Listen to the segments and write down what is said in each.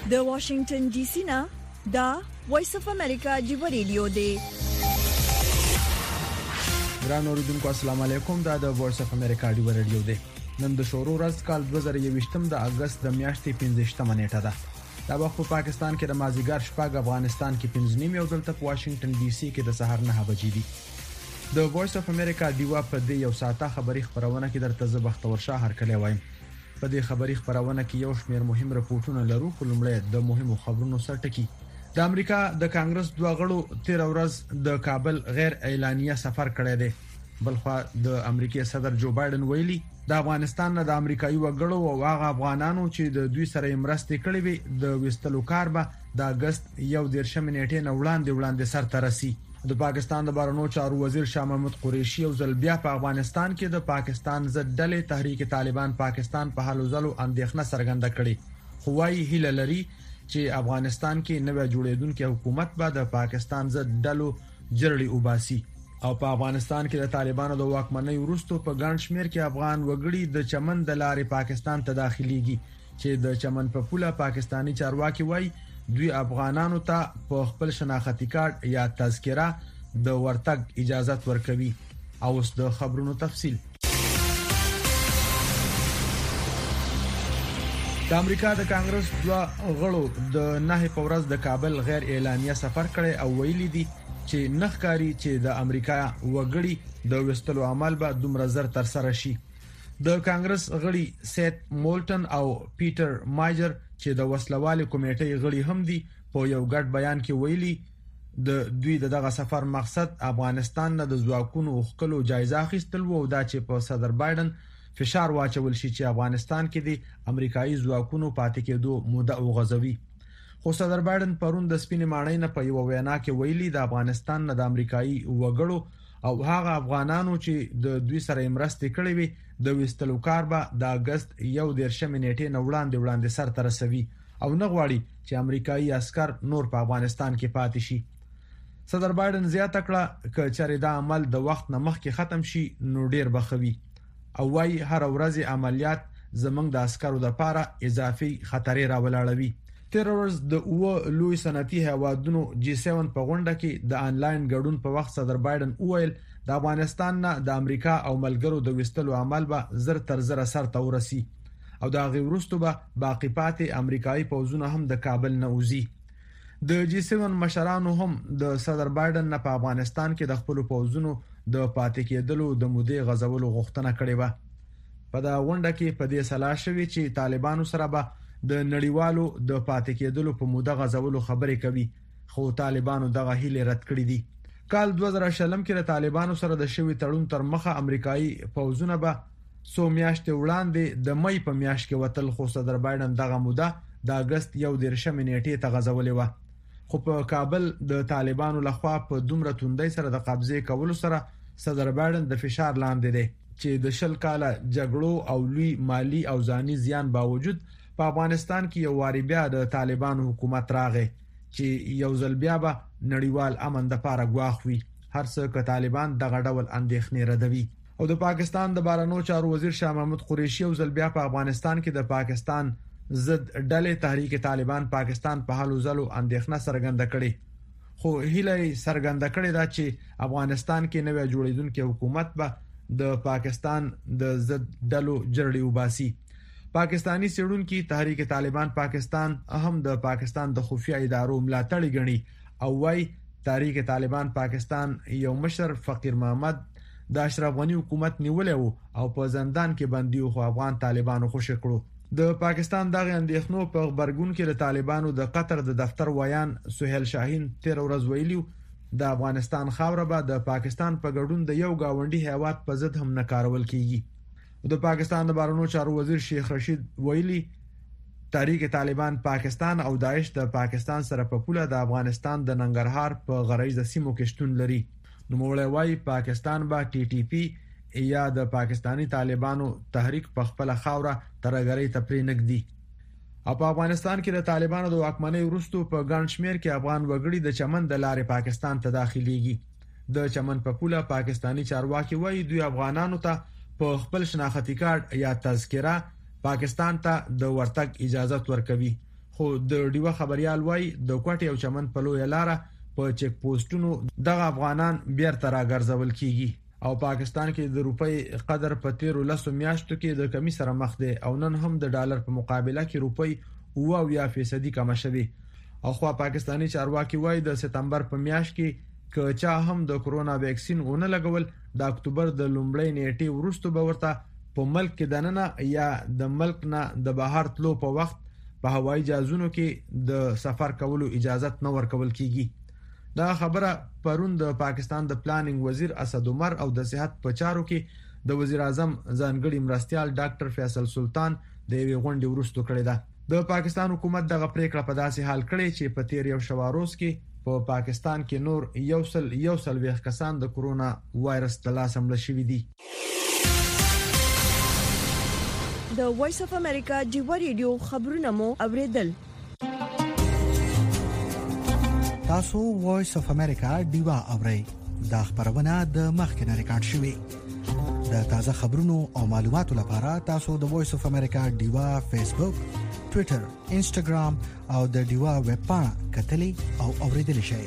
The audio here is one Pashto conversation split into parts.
د واشنگټن ډي سي نه دا وایس اف امریکا جیو ریډیو دی. ګران اوریدونکو السلام علیکم. دا د وایس اف امریکا جیو ریډیو دی. نن د شروع ورځ کال 2021 د اگست د میاشتې 15 نیټه ده. دا وخت په پاکستان کې د مازیګر شپږ، افغانستان کې 5 او دلته په واشنگټن ډي سي کې د سحر 9 بجې دي. د وایس اف امریکا دیوا په دې یو ساعته خبری خبرونه کې درته زه بختور شاه هرکلی وایم. په دې خبری خبرونه کې یو شمېر مهم رپورټونه لرو. کومړی د مهمو خبرونو سرټکی. د امریکا د کانګرس دوه غړو 13 ورځ د کابل غیر اعلانیه سفر کړی دی. بلخوا د امریکای صدر جو بایدن ویلي د افغانستان نه د امریکایي وګړو او هغه افغانانو چې د دوی سره مرستې کړې وي د وستلو کار به د اگست 1 نیټې نه وړاندې سر ته رسي. د پاکستان د بهرنیو چارو وزیر شاه محمود قریشي او ځل بیا په افغانستان کې د پاکستان ضد ډلې تحریک طالبان پاکستان په حالو ځلو اندېښنه څرګنده کړې. خو وايي هیله لري چې افغانستان کې نوې جوړېدونکې حکومت به د پاکستان ضد ډلو جرړې وباسي او په افغانستان کې د طالبانو د واکمنۍ وروسته په ګڼ شمېر کې افغان وګړي د چمن د لارې پاکستان ته داخليږي چې د چمن په پوله پاکستانی چارواکي وایي دوی افغانانو ته په خپل شناختی کارت یا تذکره د ورتګ اجازه ورکوي. او اوس د خبرونو تفصیل. د امریکا د کانګرس دوه غړو د 9 په ورځ د کابل غیر اعلانیه سفر کړي او ویلي دي چې نخکاری چې د امریکا وګړي د وستلو عمل به دومره زر تر سره شي. د کانګرس غړي سیت مولټن او پیټر مایجر چې د وسلوالي کمیټې غړي هم دي په یو ګډ بیان کې ویلي د دوی دغه سفر مقصد افغانستان نه د ځواکونو خپلو جایزه اخیستل وو دا چې په صدر بایدن فشار واچول شي چې افغانستان کې د امریکایي ځواکونو پاتې کېدو موده وغځوي. خو صدر بایدن پرون د سپینې ماڼۍ نه په یو وینا کې ویلي د افغانستان نه د امریکایي وګړو او هغه افغانانو چې د دوی سره مرستې کړې وي د وستلو کار به د اگست 1 نیټې نه وړاندې سر ته رسوي او نه غواړي چې امریکایي عسكر نور په افغانستان کې پاتې شي. صدر بایدن زیاته کړه چې چېرې دا عمل د وخت نه مخکې ختم شي نو ډیر بخوي او وايي هر ورځ عملیات زمنګ د عسکرو د لپاره اضافي خطرې راولاړوي. 13 ورځ د لوی صنعتي هیوادونو G7 په غونډه کې د انلاین ګډون په وخت صدر بایدن وویل د افغانستان نه د امریکا او ملګرو د وستلو عمل به زر تر زر سر ته ورسي او دا غي ورستو به باقی پاتې امریکایي پوځونه هم د کابل نه وځي. د G7 مشرانو هم د صدر بایدن نه په افغانستان کې د خپل پوځونو د پاتې کېدلو د مودې غزولو غوښتنه کړې و. په دا غونډه کې په دې صلاح شوې چې طالبانو سره به د نړیوالو د پاتې کېدلو په موده غزولو خبرې کوي خو طالبانو دغه هیله رد کړې دي. کال 2020 کې د طالبانو سره د شوی تړون تر مخه امریکایي پوځونه به 100 میاشتې وړاندې د مې په میاشت کې وتل خو صدر بایدن دغه موده د اگست 1 نیټې ته غزولې و. خو په کابل د طالبانو لخوا په دومره توندۍ سره د قبضې کولو سره صدر بایدن د فشار لاندې دی چې د 10 کاله جګړو او لوی مالی او ځاني زیان باوجود په افغانستان کې یو واری بیا د طالبانو حکومت راغی چې یو ځل بیا به نړیوال امن د پاره غواخوي هر څه ک طالبان دغه ډول اندېښنې ردوي. او د پاکستان د بهرنیو چارو وزیر شاه محمود قریشي یو ځل بیا په افغانستان کې د پاکستان ضد ډلې تحریک طالبان پاکستان په حالو ځلو اندېښنه څرګنده کړې. خو هیله څرګنده کړې ده چې افغانستان کې نوې جوړېدونکې حکومت به د پاکستان د ضد ډلو جرړې وباسي. پاکستانی سړونکو تحریک طالبان پاکستان هم د پاکستان د خفیه ادارو ملاتړ غني او وايي تحریک طالبان پاکستان یو مشر فقیر محمد د اشرف غنی حکومت نیولې او په زندان کې بندي او افغان طالبانو خوشی کړو. د پاکستان دغه اندېښنو په خبرګون کې د طالبانو د قطر د دفتر ویان سہیل شاهین 13 ورځ ویلیو د افغانستان خاوره به د پاکستان په ګډون د یو گاونډي هیواد په ضد هم نه کارول کیږي. د پاکستان د بهرنیو چارو وزیر شیخ رشید ویلي تحریک طالبان پاکستان او داعش د پاکستان سره په پوله د افغانستان د ننګرهار په غرایزه سیمو کې شتون لري. نو موږ وايي پاکستان به TTP یا د پاکستانی طالبانو تحریک په خپل خاوره ترګری تپری نګدي. په افغانستان کې د طالبانو د واکمنۍ وروسته په ګڼ شمېر کې افغان وګړي د چمن د لارې پاکستان ته داخليږي. د چمن په پوله پاکستانی چارواکي وایي دوی افغانانو ته په خپل شناختی کارت یا تذکره پاکستان ته د ورتګ اجازه ورکوي خو د ډیوه خبريال وای د کوټي او چمن په لوی لاره په چک پوسټونو دغه افغانان بیرته راګرځول کیږي او پاکستان کې د روپۍ قدر په 13 میاشتو کې د کمی سره مخ دی او نن هم د ډالر په مقابله کې روپۍ 20% کم شوه او خو پاکستانی چارواکي وای د سپتمبر په میاشت کې که چا هم د کرونا ویکسین ونه لګول د اکتوبر د لومړۍ نیټې وروسته به ورته په ملک کې دننه یا د ملک نه د بهر تلو په وخت په هوایي جهازونو کې د سفر کولو اجازه نه ورکول کیږي. دا خبره پرون د پاکستان د پلانینګ وزیر اسد عمر او د صحت په چارو کې د وزیر اعظم ځانګړي مرستيال ډاکټر فیصل سلطان د یوې غونډې وروسته کړې ده. د پاکستان حکومت دغه پریکړه په داسې حال کړې چې په تیر یو شواروز کې په پاکستان کې نور یو سل ویښ کسان د کرونا وایرس د لاس حمله شوي دي. د وایس اف امریکا ډیو ریډیو خبرونه مو اوریدل. تاسو وایس اف امریکا ډیوا اورئ. دا خبرونه د مخکنه ریکارډ شوې. د تازه خبرونو او معلوماتو لپاره تاسو د وایس اف امریکا ډیوا فیسبوک، ټوئیټر، انسټاګرام او د ډیوا ویب پاڼه کتلي او اوریدل شئ.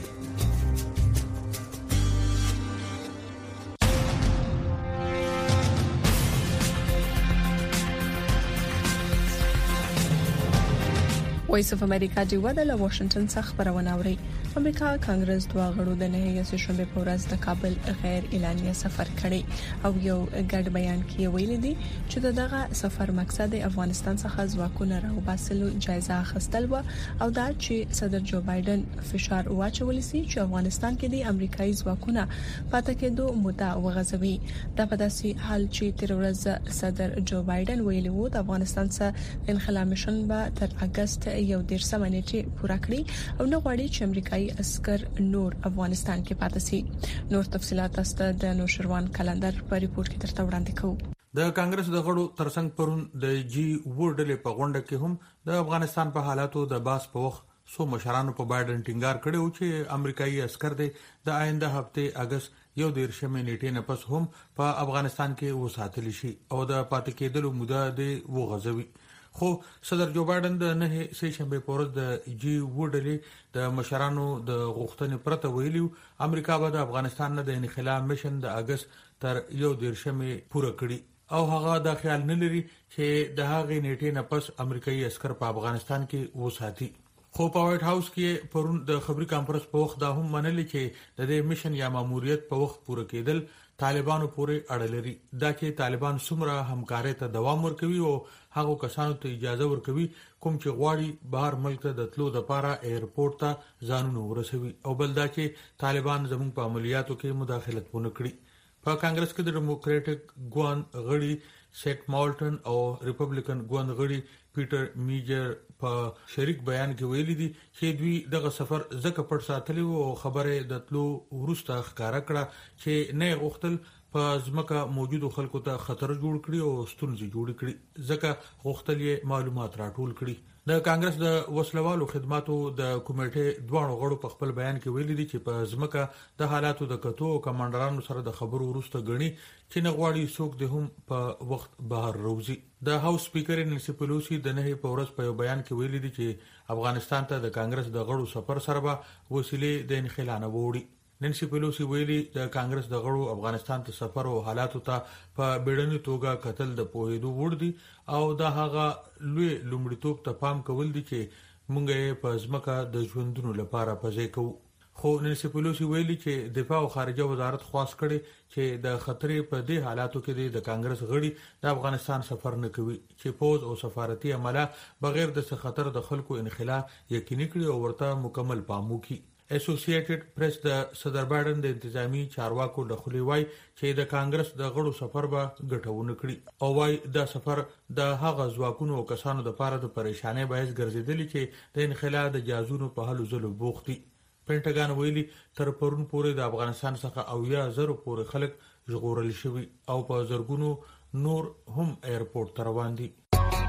وایس اف امریکا دی ودا له واشنگټن څخه خبرونه اوري. امریکا کانګرس دوه غړو د نهي سشنبه په ورځ د کابل غیر اعلانیه سفر کړی او یو ګډ بیان کې ویل دي چې دغه سفر مقصد افغانستان څخه ځواکونه راوباسلو جایزه اخیستل و او دا چې صدر جو بایدن فشار واچول سي چې افغانستان کې د امریکایي ځواکونه پاتې کېدو مدعا وغځوي. دا په داسې حال چې تر ورځ صدر جو بایدن ویلي وو د افغانستان څخه انخلا میشن به تر اگست یو 13 نیټه پوره کړي او نه غواړي چې امریکایي عسكر نور افغانستان کې پاتې شي. نور تفصيلات است د نوشروان کلندر په ریپورت کې ترته وړاندې کوو. د کانګرس د غړو ترڅنګ پرون د جی وډلې په غونډه کې هم د افغانستان په حالاتو د باس په وخت سو مشرانو په بایدن ټینګار کړو چې امریکایي عسكر د آینده هفته اگست یو 13 نیټې نه پس هم په افغانستان کې وساتل شي او د پاتې کېدلو موده د وغځوي. خو صدر جو بایدن د نه سه شنبه پورز د جی وډلې د مشرانو د غوښتنې پرته ویلو امریکا به د افغانستان نه د انخلا میشن د اگست تر یو 13 پوره کړي او هغه د خیال نه لري چې د هغې نیټې نه پس امریکایي عسكر په افغانستان کې وساتي. خو په وایټ هاوس کې پرون د خبري کانفرنس په وخت دا هم منل چې د دې میشن یا ماموریت په وخت پوره کېدل طالبانو پورې اړه لري. دا چې طالبان څومره همکاري ته دوام ورکوي او هغه کسانو ته اجازه ورکوي کوم چې غواړي بهر ملک ته د تلو لپاره ایرپورټ ته ځانونه ورسوي او بل دا چې طالبان زموږ په عملیاتو کې مداخلت ونه کړي. په کانګرس کې د ډیموکراټک ګوند غړي سیټ مالټن او ریپبلیکن ګوند غړي پیټر میجر په شریک بیان کې ویلي دي چې دوی دغه سفر زکه پټ ساتلی او خبره د تلو ورسته ښکارا کړه چې نه غوښتل په ځمکه موجودو خلکو ته خطر جوړ کړي او ستونزې جوړ کړي ځکه غوښتل یې معلومات راټول کړي. د کانګرس د وسلوالو خدماتو د کمیټې دوه غړو په خپل بیان کې ویلي دي چې په ځمکه د حالاتو د کتو کمانډرانو سره د خبرو وروسته غني چې نه غواړي څوک د هم په وخت بهر روزي. د هاوس سپیکر نانسی پیلوسی د نه په ورځ په بیان کې ویلي دي چې افغانستان ته د کانګرس د غړو سفر سره به وسیلې د انخلا نه وړي. نانسی پیلوسی ویلي د کانګرس د غړو افغانستان ته سفر او حالاتو ته په بیړني توګه قتل د پوهېدو وړ دي او دا هغه لوی لومړیتوب ته پام کول دي چې مونږ په ځمکه د ژوندونو لپاره پځې کوو. خو نانسی پیلوسی ویلي چې دفاع او خارجه وزارت خواست کړي چې د خطرې په دې حالاتو کې د کانګرس غړي د افغانستان سفر نه کوي چې پوز او سفارتي عمله بغیر د خطر د خلکو انخلا یقیني کړي او ورته مکمل پام وکړي. اسوسییټډ پریس د صدر بایدن د انتظامی چارواکو د خولي وای چې د کانګرس د غړو سفر به ګټونه کړي او وای دا سفر د هغه ځواکونو او کسانو د لپاره د پریشانۍ باعث ګرځیدلی چې د انخلا د جازونو په حل زلو بوختي. پینټاګان ویلي تر پرون پورې د افغانستان څخه 80,000 پورې خلک ژغورل شوي او په زرګونو نور هم ایرپورټ ته روان دي.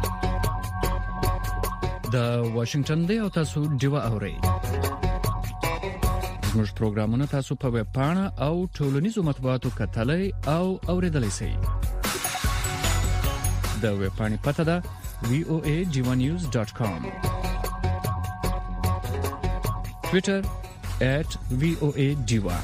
د واشنگټن دی او تاسو ډیوا اورئ. زموږ پروګرامونه تاسو په ویب پاڼه او ټولنیزو مطبوعاتو کتلای او اوریدلای شئ. د ویب پاڼې پته ده voajivanews.com. Twitter @VOA Diva.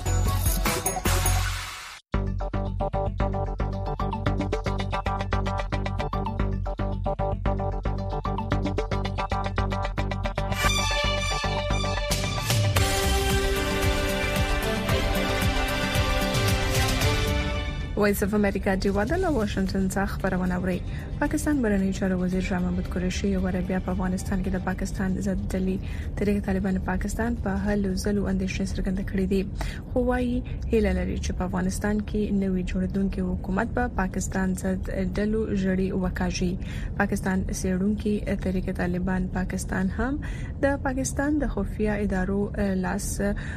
وایس اف امریکا دی ودل واشنگټن څخه خبرونه اوري. پاکستان برنامه چارو وزیر شاه محمود قریشي یو بیا په افغانستان کې د پاکستان ضد ډلې تحریک طالبان پاکستان په هلو ځلو اندیشنې څرګنده کړې دي. خو وايي هیله لري چې په افغانستان کې نوې جوړیدونکو حکومت به پاکستان ضد ډلو جړې وکاږي. پاکستان سیړونکو تحریک طالبان پاکستان هم د پاکستان د خفیه ادارو لاس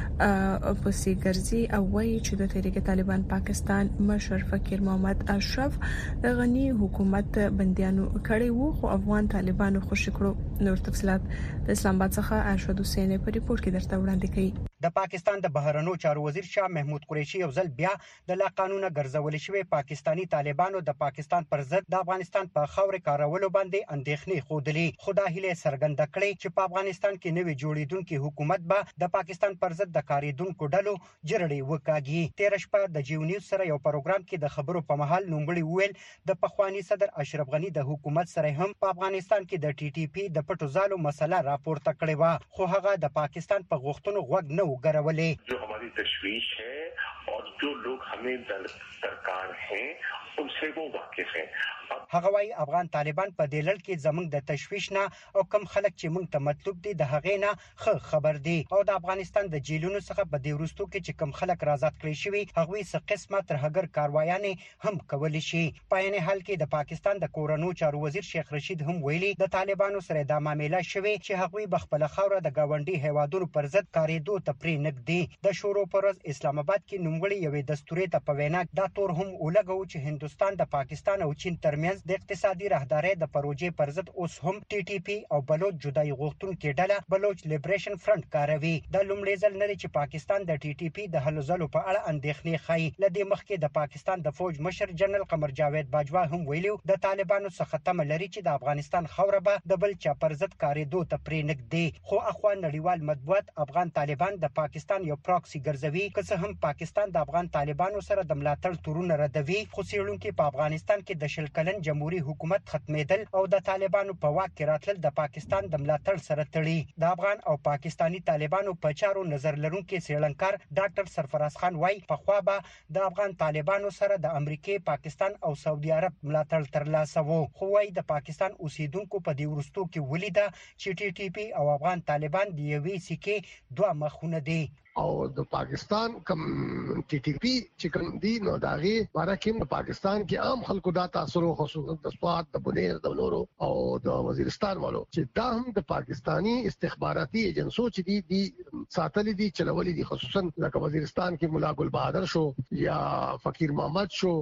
پسې ګرځي او وايي چې د تحریک طالبان پاکستان مشر فقیر محمد اشرف د غنی حکومت بنديانو کړي وو خو افغان طالبانو خوشی کړو. نور تفصيلات د اسلام آباد څخه ارشد حسین په ریپورت کې درته وړاندې کړي. د پاکستان د بهرنیو چارو وزیر شاه محمود قریشي یو ځل بیا د لا قانونه ګرځول شوی پاکستانی طالبانو د پاکستان پر ضد د افغانستان په خاور کارولو باندې اندېښنې خودلې. خدای هله سرګند کړي چې په افغانستان کې نوې جوړیدونکو حکومت به د پاکستان پر ضد د کاریدونکو ډلو جرړې وکاږي. 13 شپه د جیو نیوز سره یو پروګرام کې د خبرو په محل نومبړي ویل د پخوانی صدر اشرف غنی د حکومت سره هم په افغانستان کې د ټي ټي پی د پټو زالو مسله راپورته کړې و خو هغه د پاکستان په غوښتنو غوږ نه وګرولې. जो हमारी तशवीश है और जो लोग हमें सरकार हैं उनसे वो वाकिफ हैं. هغه وايي افغان طالبان په دلل کې زمونږ د تشویش نه او کم خلک چې مونږ ته مطلوب دي د هغې نه خبر دي او د افغانستان د جیلونو څخه په دې ورستو کې چې کم خلک آزاد کړي شوی هغه څه قسمه ترهګر کاروایانې هم کولی شي. په عین حال کې د پاکستان د کورونو چارو وزیر شیخ رشید هم ویلي د طالبانو سره د معاملې شوی چې هغه بخپل خوره د گاونډي هیوادونو پر ضد کاریدو ته پرې نګدي. د شورو پرز اسلام آباد کې نوموړي یوې دستوري ته په وینا دا تور هم ولګو چې هندستان د پاکستان او چین ترمنځ د اقتصادي راهدارۍ د پروژې پر ضد اوس هم ټي ټي پی او بلوچ جدای غوښتونکو ډله بلوچ لیبریشن فرنٹ کاروي. د لومړي ځل نه چې پاکستان د ټي ټي پی د هلو ځلو په اړه اندېښنې ښایي. لدې مخکې د پاکستان د فوج مشر جنرال قمر جاوید باجوا هم ویلو د طالبانو څخه تم لري چې د افغانستان خوره به د بل چا پر ضد کاریدو ته پرې نګدي. خو اخوا نړیوال مطبوعات افغان طالبان د پاکستان یو پراکسي ګرځوي که هم پاکستان د افغان طالبانو سره د ملاتړ تورونه ردوي. خو سیړونکو په افغانستان کې د شل کلن جمهوریت حکومت ختمېدل او د طالبانو په واک کې راتلل د پاکستان د ملاتړ سره تړي. د افغان او پاکستانی طالبانو په چارو نظر لرونکو سیړنکار ډاکټر سرفراز خان وايي په خوا به د افغان طالبانو سره د امریکای، پاکستان او سعودي عرب ملاتړ ترلاسه وو. خو وايي د پاکستان اوسیدونکو په دې ورستو کې ولیدا چې ټي ټي پی او افغان طالبان د یوې سکه دوه مخونه دي. او د پاکستان کم ټي ټي پی چې کوم دي نو داغي بارکه په پاکستان کې عام خلکو دا تاثیر خصوصا د سواد د بنیر د نورو او د وزیرستان والو چې دا هم د پاکستانی استخباراتي ایجنسو چې دي ساتلې دي چلولې دي خصوصا لکه وزیرستان کې مولا ګل بهادر شو یا فقیر محمد شو.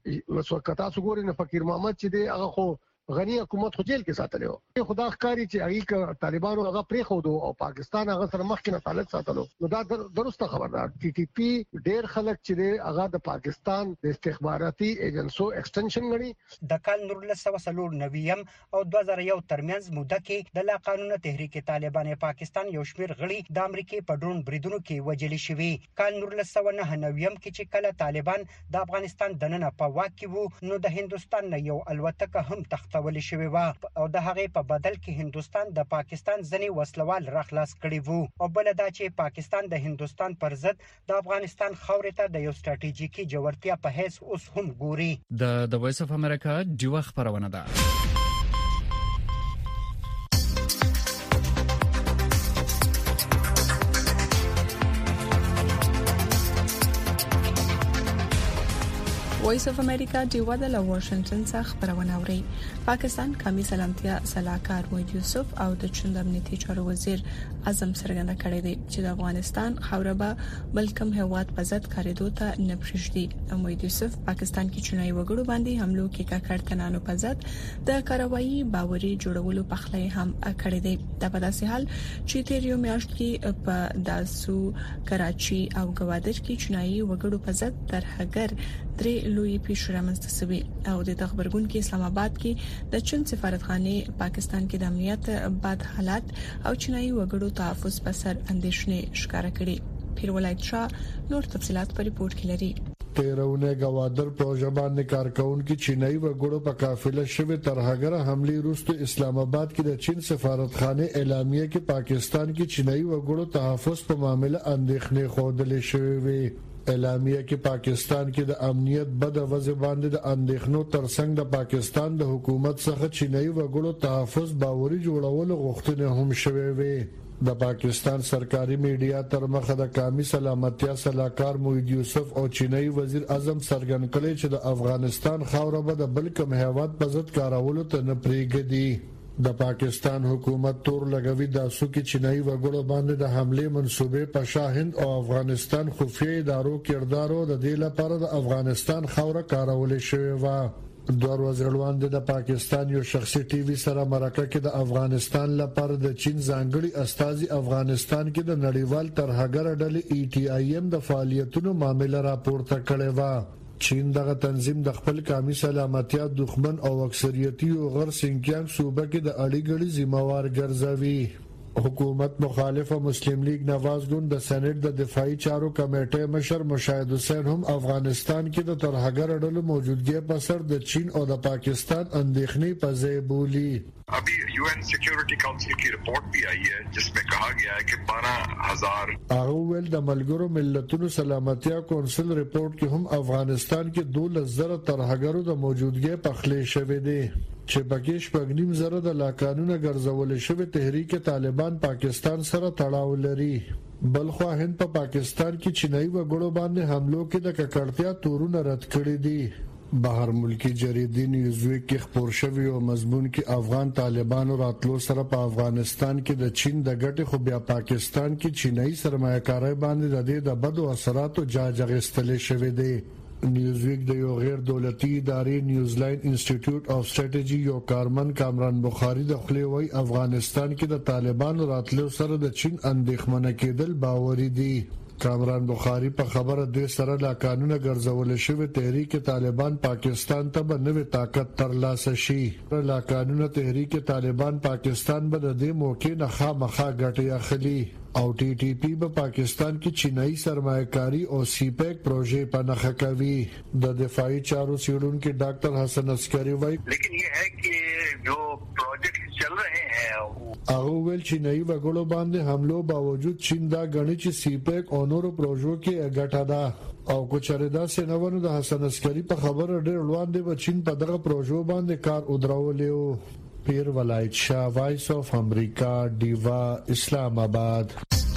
وسوکتا سګوري نه فقیر محمد چې دی هغه خو غنی حکومت خو جیل کې ساتلو. خدا ښکاری چې هغه طالبانو هغه پرې خو دو او پاکستان هغه سره مخکې تعلق ساتلو. نو دا درسته خبردار ټي ټي پی ډېر خلک چې هغه د پاکستان د استخباراتي ایجنسو ایکسټنشن غړي. د کال 1990 او 2001 ترمنځ موده کې د لا قانون تحریک طالبان پاکستان یو شمیر غړي د امریکای په ډرون بریدونو کې وجل شوی. کال 1999 کې چې کله طالبان د افغانستان دننه په واک کې وو نو د هندستان نه یو الوتکه هم تخت ولې شوی و او د هغه په بدل کې هندستان د پاکستان ځنی وسلوال راخلاص کړي وو. او بل دا چې پاکستان د هندستان پر ضد د افغانستان خاورې ته د یو ستراتیژیکي جوړتیا په حیث اوس هم ګوري. د وایس اف امریکا دیو خبرونه ده. وایس اف امریکا دیو د واشنگټن څخه خبرونه اوري. پاکستان قومي سلامتیا صلاحکار وحید یوسف او د چند امنیتي چارو وزیر اعظم څرګنده کړی دی چې د افغانستان خوره به بلکم هواد په ضد کاریدو ته نه پرېږدي. وحید یوسف پاکستان کې چنای وګړو باندې حملو کې کاکړتنانو په ضد د کاروایی باوري جوړولو په خله هم کړی دی. د په داسې حال چې تیریو میاشت کې په داسو کراچي او ګوادر کې چنای وګړو په ضد ترهګر درې لوی پیښه رامنځته شوې او د خبرګون کې اسلام آباد کې د چین سفارتخانه پاکستان کې د امنیت بد حالات او چینایي وګړو تحفظ په سر اندېښنې ښکارا کړې. پیرولایت شاه نور تفصيلات په ریپورت کې لري. تیرونه گوادر پروژه باندې کارکون کې چینایي وګړو په قافله شوه ترهګره حمله وروسته اسلام آباد کې د چین سفارتخانه اعلامیه کې پاکستان کې چینایي وګړو تحفظ په معاملې اندېښنې خوده شوې. اعلامیه کې پاکستان کې د امنیت بد وضع باندې د اندېښنو ترڅنګ د پاکستان د حکومت څخه چینایي وګړو تحفظ باوري جوړولو غوښتنه هم شوې وي. د پاکستان سرکاري میډیا تر مخه د قومي سلامتیا صلاحکار موحد یوسف او چینایي وزیر اعظم څرګند کړي چې د افغانستان خاوره به د بل کوم هیواد په ضد کارولو ته نه پریږدي. د پاکستان حکومت تور لګوي د سوکي چینایي وګړو باندې د حمله منسوبې په شاهند او افغانستان خفیه ادارو کردارو د دې لپاره د افغانستان خاوره کارول شوی و. دوه ورځې وړاندې د پاکستان یو شخصي ټي وي سره مرکه کې د افغانستان لپاره د چین ځانګړي استازي افغانستان کې د نړیوال ترهګر ډلې ETIM د فعالیتونو معاملې راپورته کړې و. چین دغه تنظیم د خپل قومي سلامتیا دښمن او اکثریتي او غیر سینکیانګ صوبه کې د اړیګړي ذمہوار ګرځوي. حکومت مخالفه مسلم لیگ نواز ګوند د سېنات د دفاعي چارو کمیټې مشر مشاهد حسین هم افغانستان کې د ترهګر ډلو موجودګي په سر د چین او د پاکستان اندېښنې په ځای بولی. अभी UN सिक्योरिटी काउंसिल की रिपोर्ट भी आई है जिसमें कहा गया है कि 12,000 اول د ملګرو ملتونو سلامتیا کونسل ریپورت کې هم افغانستان کې 12,000 ترهګرو د موجودګي په خلی شوې دي چې پکې شپږنیم زره د لاکانونه ګرځول شوی تحریک طالبان پاکستان سره تړاو لري. بلخو هند په پاکستان کې چینایي وګړو باندې حملو کې د ککړتیا تورونه رد کړی دي. بهر ملکی جریدې نیوزویک کې خبر شوی او مضمون کې افغان طالبانو راتلو سره په افغانستان کې د چین د ګټې خو بیا پاکستان کې چینایي سرمایه‌کاري باندې د دې د بدو اثراتو جاج اخیستل شوی دی. نیوزویک د یو غیر دولتي ادارې نیوزلاین انسټیټیوټ اف سټریټجی یو کارمن کامران بخاری د خپلوي افغانستان کې د طالبانو راتلو سره د چین اندېښمنه کېدل باوري دي. کامران بخاری په خبره د سره لا قانون ګرځول شوی تحریک طالبان پاکستان ته به نوې طاقت ترلاسه شي. لا قانون تحریک طالبان پاکستان به د دې موقع نه خامخا ګټي اخلي او TTP په پاکستان کې چینایي سرمایه‌کاری او سیپیک پروژې په نخښه کوي. د دفاعي چارو څېړونکو ډاکټر حسن عسکری وایي لیکن یہ ہے کہ جو پروجیکٹ چل رہے ہیں هغه ول چینایي وګړو باندې حملو باوجود چین دا غني چې سیپیک او نورو پروژو کې ګټه ده او کوچریدا سينونو د حسن عسکری په خبره ډېر وړاندې و چین په دغه پروژو باندې کار ودرولې. پیر ولایت شاه وایس اف امریکا دیوا اسلام آباد.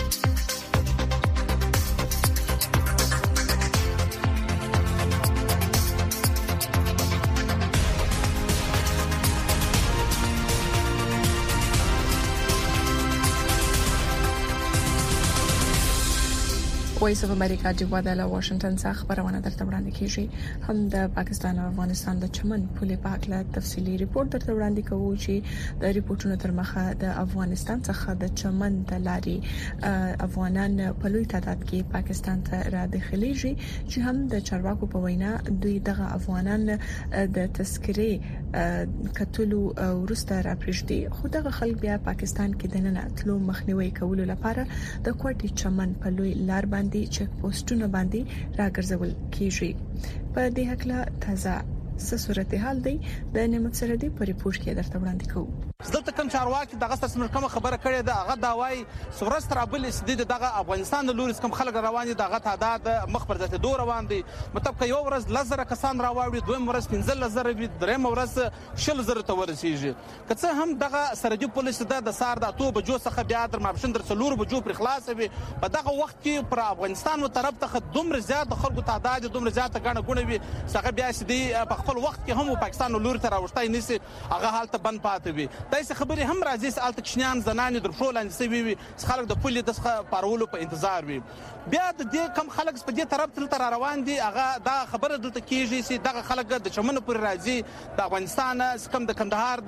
وایس اف امریکا د واداله واشنگټن څخه خبرونه درته وړاندې کیږي. هم د پاکستان او افغانستان د چمن پولې په اړه تفصیلی ریپورت درته وړاندې کوو چې د ریپورتونو تر مخه د افغانستان څخه د چمن د لاري افغانان په لوی تعداد کې پاکستان ته را داخليږي چې هم د چارواکو په وینا دوی دغه افغانان د تذکرې کتلو ورسته را پرېږدي. خو دغه خلک بیا پاکستان کې د نن اتلو مخنیوي کولو لپاره د کوټي چمن په لوی لار باندې چک پوسټونه باندې راګرځول کیږي. په دې حق له تازه صورتحال دی د نعمت سردي په ریپورت کې درته وړاندې کوو. دلته کوم چارواکي دغه ستاسو کوم خبره کړې ده هغه دا وایي سورست رابل سدي دغه افغانستان د لوري کوم خلک روان دي دغه تعداد مخبر ذات دو روان دي مطلب یو ورځ لزر کسان راوړي دویم ورځ 15,000 وي دریم ورځ 10,000 ته ورسیږي. که څه هم دغه سرحدي پولیس د سار د 8 بجو څخه بیا تر ماپښین در 4 بجو پر خلاص وي. په دغه وخت کې پر افغانستان و طرف ته دومره زیات خلکو تعداد دومره زیات غاڼه غونې وي څنګه بیا سدي په خپل وخت کې هم پاکستان لوري ته راوښتای نسی هغه حالت بند پاتې وي. داسې خبرې هم راځي چې الته کشنیان زنانې در پښو لاندې سوي وي، خلک د پولې د څخه پارولو په انتظار وي. بیا د دې کم خلک په دې طرف دلته را روان دي، هغه دا خبره دلته کېږي چې دغه خلک د چمن پورې راځي، د افغانستان کم د کندهار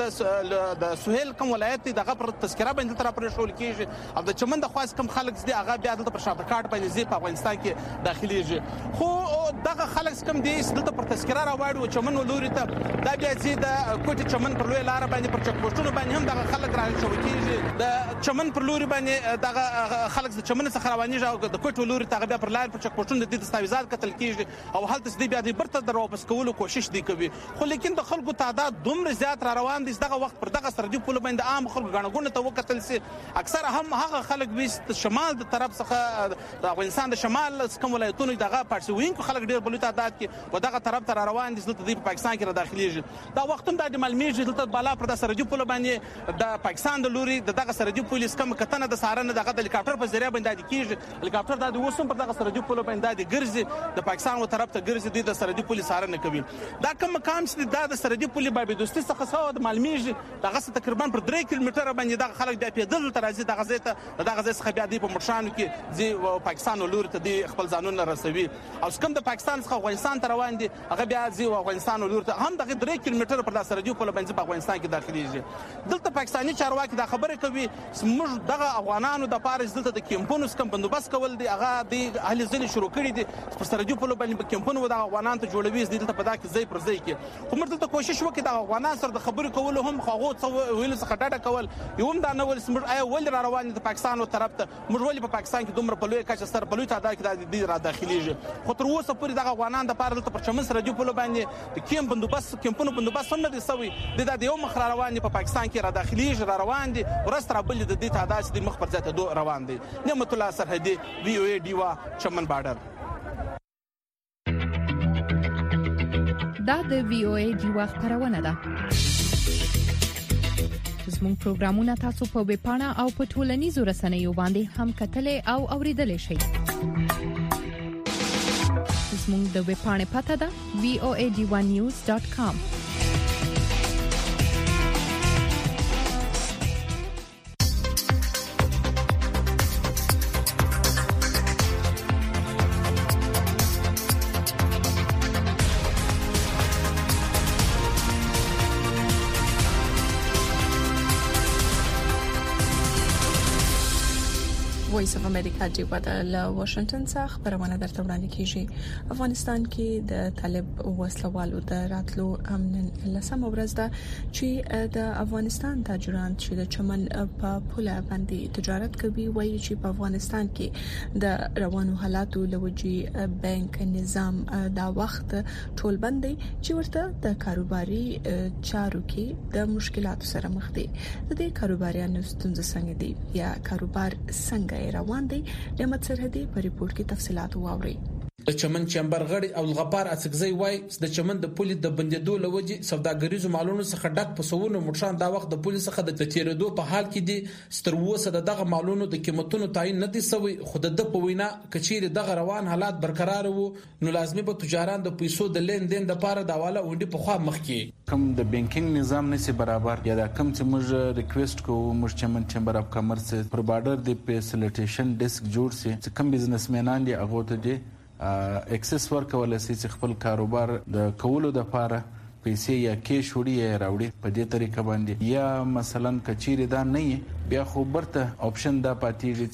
د سهیل کم ولایت دی دغه پر تذکره باندې تر پرېښول کېږي، او د چمن د خاص کم خلک دي هغه بیا دلته پر شاپرکاټ باندې ځي په افغانستان کې داخليږي. خو دغه خلک کم دي دلته پر تذکره راوړي چمن ولوري ته، دا بیا چې د کوټي چمن پر لوی لار باندې پر چک پوسټونو باندې هم دغه خلک راځي کېږي. د چمن پر لوري باندې دغه خلک د چمن څخه روانيږي او د کوټي لوري ته بیا پر لار پر چک پوسټونو د دستاویزات قتل کېږي او هلته دې بیا د برته درو واپس کولو کوشش دی کوي. خو لیکن د خلکو تعداد دومره زیات را روان دي دغه وخت پر دغه سردي پول باندې عام خلکو غاڼګونه ته وکتل سي اکثر هم هغه خلک وست شمال د طرف څخه د افغانستان د شمال کوم ولایتونو دغه پارسوینکو خلک ډیر بلوي تعداد کې و دغه طرف ته را روان دي د پاکستان کې را داخليږي. دا وخت هم د معلومیږي دلته بالا پر د سردي پول باندې د پاکستان د لوري دغه سردي پولیس کوم کتنه د سارنه دغه د هلیکاپټر په ذریعہ باندې کیږي. هلیکاپټر د اوسم پر دغه سردي پول باندې د ګرځي د پاکستان و طرف ته ګرځي د سردي پولیس سارنه کوي. دا کوم مقام چې د سردي پولیس بابي دوستي څخه سو د معلومیږي دغه تقریبا پر 3 کیلومتره باندې دغه خلک د پیدل تر راځي دغه ځای څخه بیا د مرشانو کې زی پاکستان ولور ته د خپل ځانونه رسوي او کوم د پاکستان څخه افغانستان ته روان دي هغه بیا زی افغانستان ولور ته هم دغه 3 کیلومتره پر سردي پول باندې په افغانستان کې داخليږي. دلته پاکستاني چارواکي دا خبره کوي موږ دغه افغانانو د پاره دلته د کیمپونو کم بندوبست کول دي هغه د اهل ځل شروع کړی دي پر سردي پول باندې کیمپونو د افغانانو ته جوړوي دلته په دغه ځای پر ځای کې. خو موږ دلته کوشش وکړو د افغانانو سره د خبرې کولو هم خو ویل څخه ډاډه کول یوم دا نه ول سمر آیا ول را روان دي پاکستان او طرف ته موږ ول په پاکستان کې دومره په لوی کچه سره په لوی تعداد کې د را داخليږي. خو تر اوسه پورې دغه افغانان د پاره دلته پر چمن سردي پول باندې د کیمپونو بندوبست هم نه دي سوي د یو مخ را روان دي په پاکستان کې را داخليږي را روان دي ورستره بل د دې تعداد د مخ پر ذات دو روان دي. نعمت الله سرحدي وی او ای ډیوا چمن بارډر. دا د وی او ای ډیوا خبرونه ده. زموږ پروګرامونه تاسو په ویب پاڼه او په ټولنیزو رسنیو باندې هم کتلې او اوریدلې شئ. زموږ د ویب پاڼې پته ده voadiwanews.com. وایس اف امریکا دی بدل واشنگټن څخه خبرونه درته وړاندې کیږي. افغانستان کې د طالب وسلوالو د راتلو امن لسم ورځ ده چې د افغانستان تاجران چې د چمن په پوله باندې تجارت کوي وایي چې په افغانستان کې د روانو حالاتو لوجي بانک نظام دا وخت ټول بندي چې ورته د کاروباري چارو کې د مشکلاتو سره مخ دي. د دې کاروباریانو ستونزې څنګه دي یا کاروبار څنګه روان دي؟ نعمت سرحدي په ریپورت کې تفصيلات واوري. د چمن چمبر غړي او الغفار اڅکزی وای د چمن د پولی د بندیدو لوجي سوداګریزو مالونو څخه ډک پسونو مرشان دا وخت د پولیس څخه د تیریدو په حال کې دي. ستروسه دغه مالونو د قیمتونو تعین نه دي سوی. خود د په وینا کچیر دغه روان حالات برقرار وو نو لازمي به تجاران د پیسو د لین دین د پاره د حواله وندي په خوا مخ کې کوم د بانکینګ نظام نشي برابر یا د کوم چې موږ ریکوست کوو موږ چمن چمبر اف کامرس پر بارډر د فیسیلیټیشن ډیسک جوړ سي چې کوم بزنسمنان دي هغه ته دي اکسس ورکول سي چې خپل کاروبار د کولو د لپاره پیسې یا کیش وړي یا راوړي په دې طریقه باندې یا مثلا کچيري دا نه بیا خو برته اپشن دا پاتېږي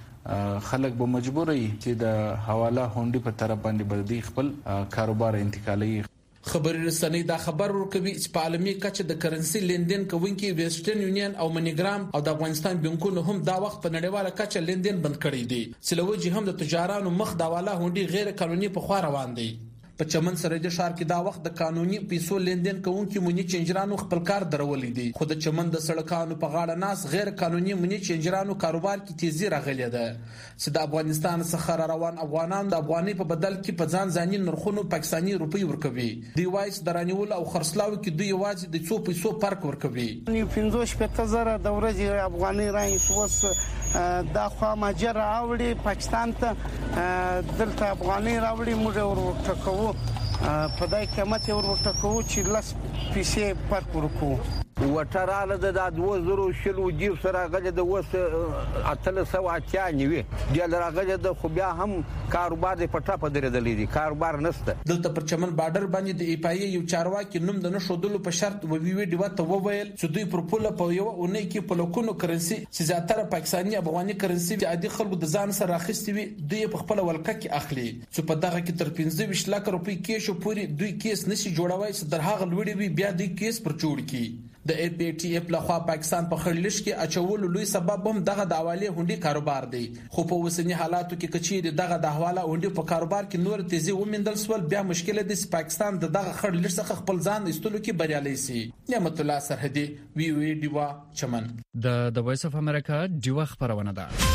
چې خلک به مجبور وي چې د حواله هونډي په طرف باندې بدی خپل کاروبار انتقالي. خبري رسنۍ دا خبر ورکوي چې په عالمي کچه د کرنسي لیندین کوونکي ویسټرن یونین او منیګرام او د افغانستان بانکونو هم دا وخت په نړیواله کچه لیندین بند کړی دي. سلوجي هم د تجارانو مخ دا والا هونډي غیر قانوني په خوا روان دي. په چمن سرحدي ښار کې دا وخت د قانوني پیسو لیندین کوونکي مونی چنجرانو خپل کار درولې دي. خو د چمن د سړکانو په غاړه ناس غیر قانوني مونی چنجرانو کاروبار کې تیزی راغلی ده چې د افغانستان څخه روان افغانان د افغاني په بدل کې په ځان ځاني نرخونو پاکستاني روپی ورکوي. دی وایس درانیول او خرڅلاو کې دوی یوازې د 2 پیسو فرق ورکوي. 15,000 د ورځې افغاني راځي وس دا خو ماجر راوړي پاکستان ته دلته افغاني راوړي موږ ورته کوو په دای قیمت ورته کوو چې لس پیسې فرق ورکو وټراله د 2000 شلو جیب سره غل د وس اتل سو اچا نیوي د راغل د خو بیا هم کاروبار د پټه په درېدلې دي کاروبار نشته دلته پر چمن بارډر باندې د ایپای یو چارواکي نوم د نشودلو په شرط وی ډیوا ته وویل چې دوی پر پوله په یو اونۍ کې په لکونو کرنسي چې زیاتره پاکستاني افغاني کرنسي د عادي خلکو د ځان سره راخستي وي دوی په خپل ولکه کې اخلي چې په دغه کې تر 15 لک روپۍ کې شو پوری دوی کیس نشي جوړوي چې در هغه لوړي وي بیا دوی کیس پر جوړ کی د اے پی ټی اف لخوا پاکستان په خړلش کې اچولو لوی سبب هم دغه د حواله هوندي کاروبار دی خو په وسنی حالاتو کې کچې دغه د حواله هوندي په کاروبار کې نور تیزی ومندل سول بیا مشکل دي چې پاکستان دغه خړلش څخه خپل ځان استلو کې بریالي سي نعمت الله سرحدي وی ډیوا چمن د وایس اف امریکا ډیوا خبرونه ده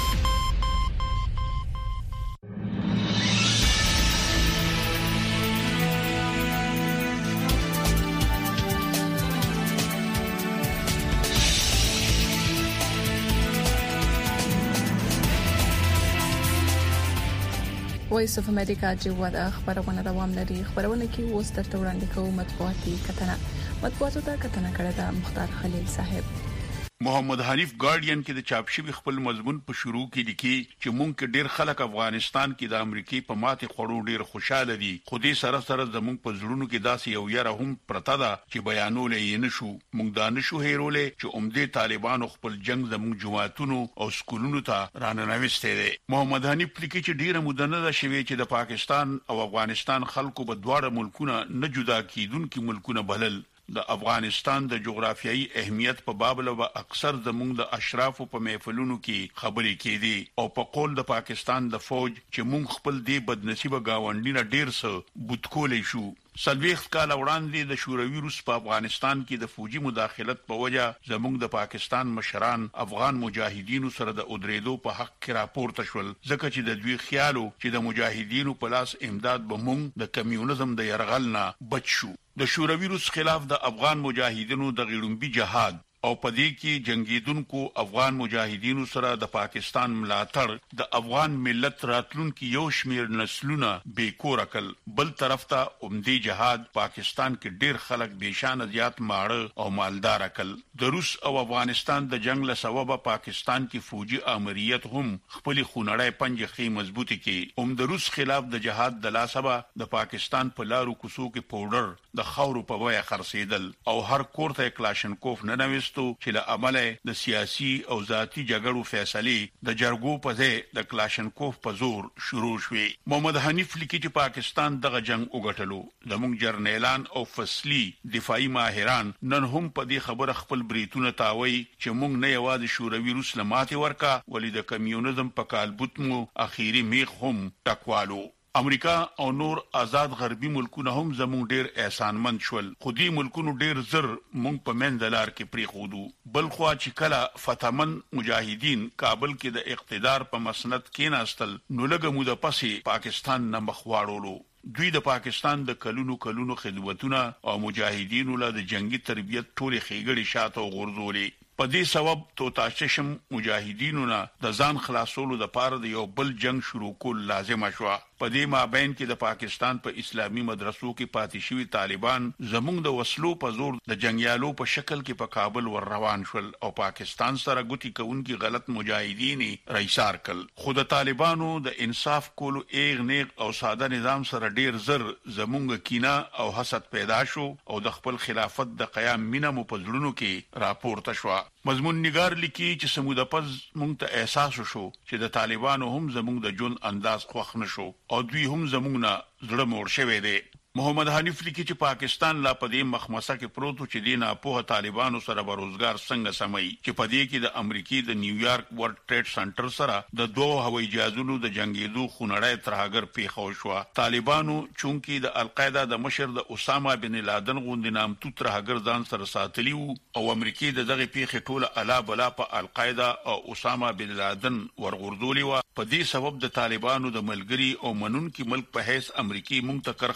وایس اف امریکا جوړه د خبرونه دوام لري خبرونه کې اوس ترته وړاندې کوم مطبوعاتي مطبوعاتو ته کتنه کړې ده مختار خلیل صاحب محمد حنیف ګارډین کې د چاپ شوی خپل مضمون په شروع کې لیکي چې مونږ ډېر خلک افغانستان کې د امریکای په ماته خورو ډېر خوشاله دي خو دې سره سره زمونږ په زړونو کې داسې یو یاره هم پرته ده چې بیانول یې نشو مونږ دا نشو هیرولې چې عمده طالبانو خپل جنگ زمونږ جماعتونو او سکولونو ته راننوسته دي محمد حنیف لیکي چې ډېر مدنه ده شوی چې د پاکستان او افغانستان خلکو په دواړه ملکونه نه جدا کیدونکو ملکونه بلل د افغانستان د جغرافیایي اهمیت په باب له اکثر زموږ د اشرافو په محفلونو کې خبرې کېدي او په قول د پاکستان د فوج چې موږ خپل دی بدنصیبه گاونډینا ډیر څه بوتکولې شو سلويخ کال وړاندې د شوروي روس په افغانستان کې د فوجي مداخلت په وجه زموږ د پاکستان مشران افغان مجاهدینو سره د اودریدو په حق کې راپورته شول ځکه چې د دوی خیالو چې د مجاهدینو په لاس امداد به موږ د کمیونیزم د يرغل نه بچ شو د شوروي روس خلاف د افغان مجاهدینو د غړومبي جهاد او پدې کې جنگیدونکو افغان مجاهدینو سره د پاکستان ملاتړ د افغان ملت راتلونکو یو شمیر نسلونه بیکور کړل بل طرف ته عمدي جهاد پاکستان کې ډیر خلک بشان زیات ماړه او مالدار کړل د روس او افغانستان د جنگ له سبب پاکستان کې فوجي امریت هم خپل خونړی پنجخي مضبوطی کې د روس خلاف د جهاد د لاسبه د پاکستان په لارو کوڅو کې پاوډر د خاورو په وای خرڅیدل او هر کور ته کلاشنکوف نه نوستو چې له عمله د سیاسي او ذاتی جګړو فیصله د جرګو په ځای د کلاشنکوف په زور شروع شوې محمد حنیف لیکي چې پاکستان دغه جنگ وګټلو زموږ جرنیلان او فصلی دفاعي ماهران نن هم په دې خبره خپل بریتونه تاوي چې موږ نه یوازې شوروي روس لماته ورکا ولې د کمیونیزم په کالبوت مو اخیری میخ هم ټکوالو امریکا او نور آزاد غربي ملکونه هم زموږ ډیر احسانمند شول خو دې ملکونو ډیر زر موږ په منځلار کې پریخودو بل خو چې کله فتمن مجاهدین کابل کې د اقتدار په مسند کې ناستل نو لګه مو د پسې پاکستان نه مخواړولو دوی د پاکستان د کلونو خدمتونه او مجاهدینو له د جنگي تربیت ټولې خېګړې شاته غورځولې په دې سبب توتاشم مجاهدینو نه د ځان خلاصولو د پاره د یو بل جنگ شروع کول لازم شو په دې مابین کې د پاکستان په اسلامي مدرسو کې پاتې شوی طالبان زموږ د وسلو په زور د جنگیالو په شکل کې په کابل ور روان شول او پاکستان سره ګوتی کوونکی غلط مجاهدین رئیسار کړل خو د طالبانو د انصاف کولو ایغ نیغ او ساده نظام سره ډیر زر زموږ کینا او حسد پیدا شو او د خپل خلافت د قیام مینه مو په ځړونو کې راپورته شو مضمون نگار لیکي چې سموده پز مونږ ته احساس شو چې د طالبانو هم زموږ د جون انداز خوښ نشو او دوی هم زموږ نه زړه موړ شوی دی محمد حنیف لیکي چې پاکستان لا په دې مخمسه کې پروت چې دینه په طالبانو سره روزګار څنګه سمي چې په دې کې د امریکای د نیویارک ورلد ټریډ سنټر سره د دوه هوایي جهازونو د جنگیدو خونړی ترهګر پیښو شو طالبانو چونکی د القاعده د مشر د اسامه بن لادن غوندې نامتو ترهګر ځان سره ساتلی او امریکای د دغه پیښې ټوله الا بلا په القاعده او اسامه بن لادن ورغردولي و په دې سبب د طالبانو د ملګری او منونکي ملک په هیڅ امریکای منتکر خراخ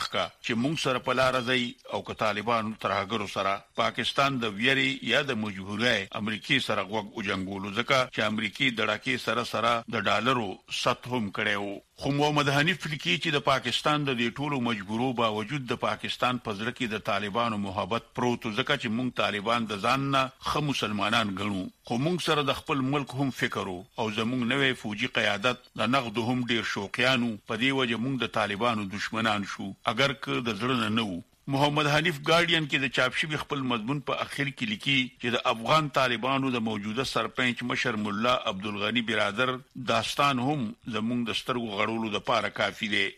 مخکا چې موږ سره په لار ځي او که طالبان ترهګرو سره پاکستان د ویری یا د مجبورۍ امریکای سره غوږ او جنگولو ځکه چې امریکای دړاکې سره د ډالرو سطحوم کړو. خو محمد حنیف لیکي چې د پاکستان د دې ټولو مجبورو باوجود د پاکستان په ځل کې د طالبانو محبت پروت ځکه چې موږ طالبان د ځان نه خو مسلمانان ګڼو خو موږ سره د خپل ملک هم فکر او زموږ نوې فوجي قیادت د نقد هم ډیر شوقیانو په دې وجه موږ د طالبانو دشمنان شو اگر که د ځړنه نه وو. محمد حنیف ګارډین کې د چاپ شوی خپل مضمون په اخر کې لیکي چې د افغان طالبانو د موجوده سرپنچ مشر مولا عبدالغنی برادر داستان هم زموږ د سترګو غړولو د پاره کافي دی.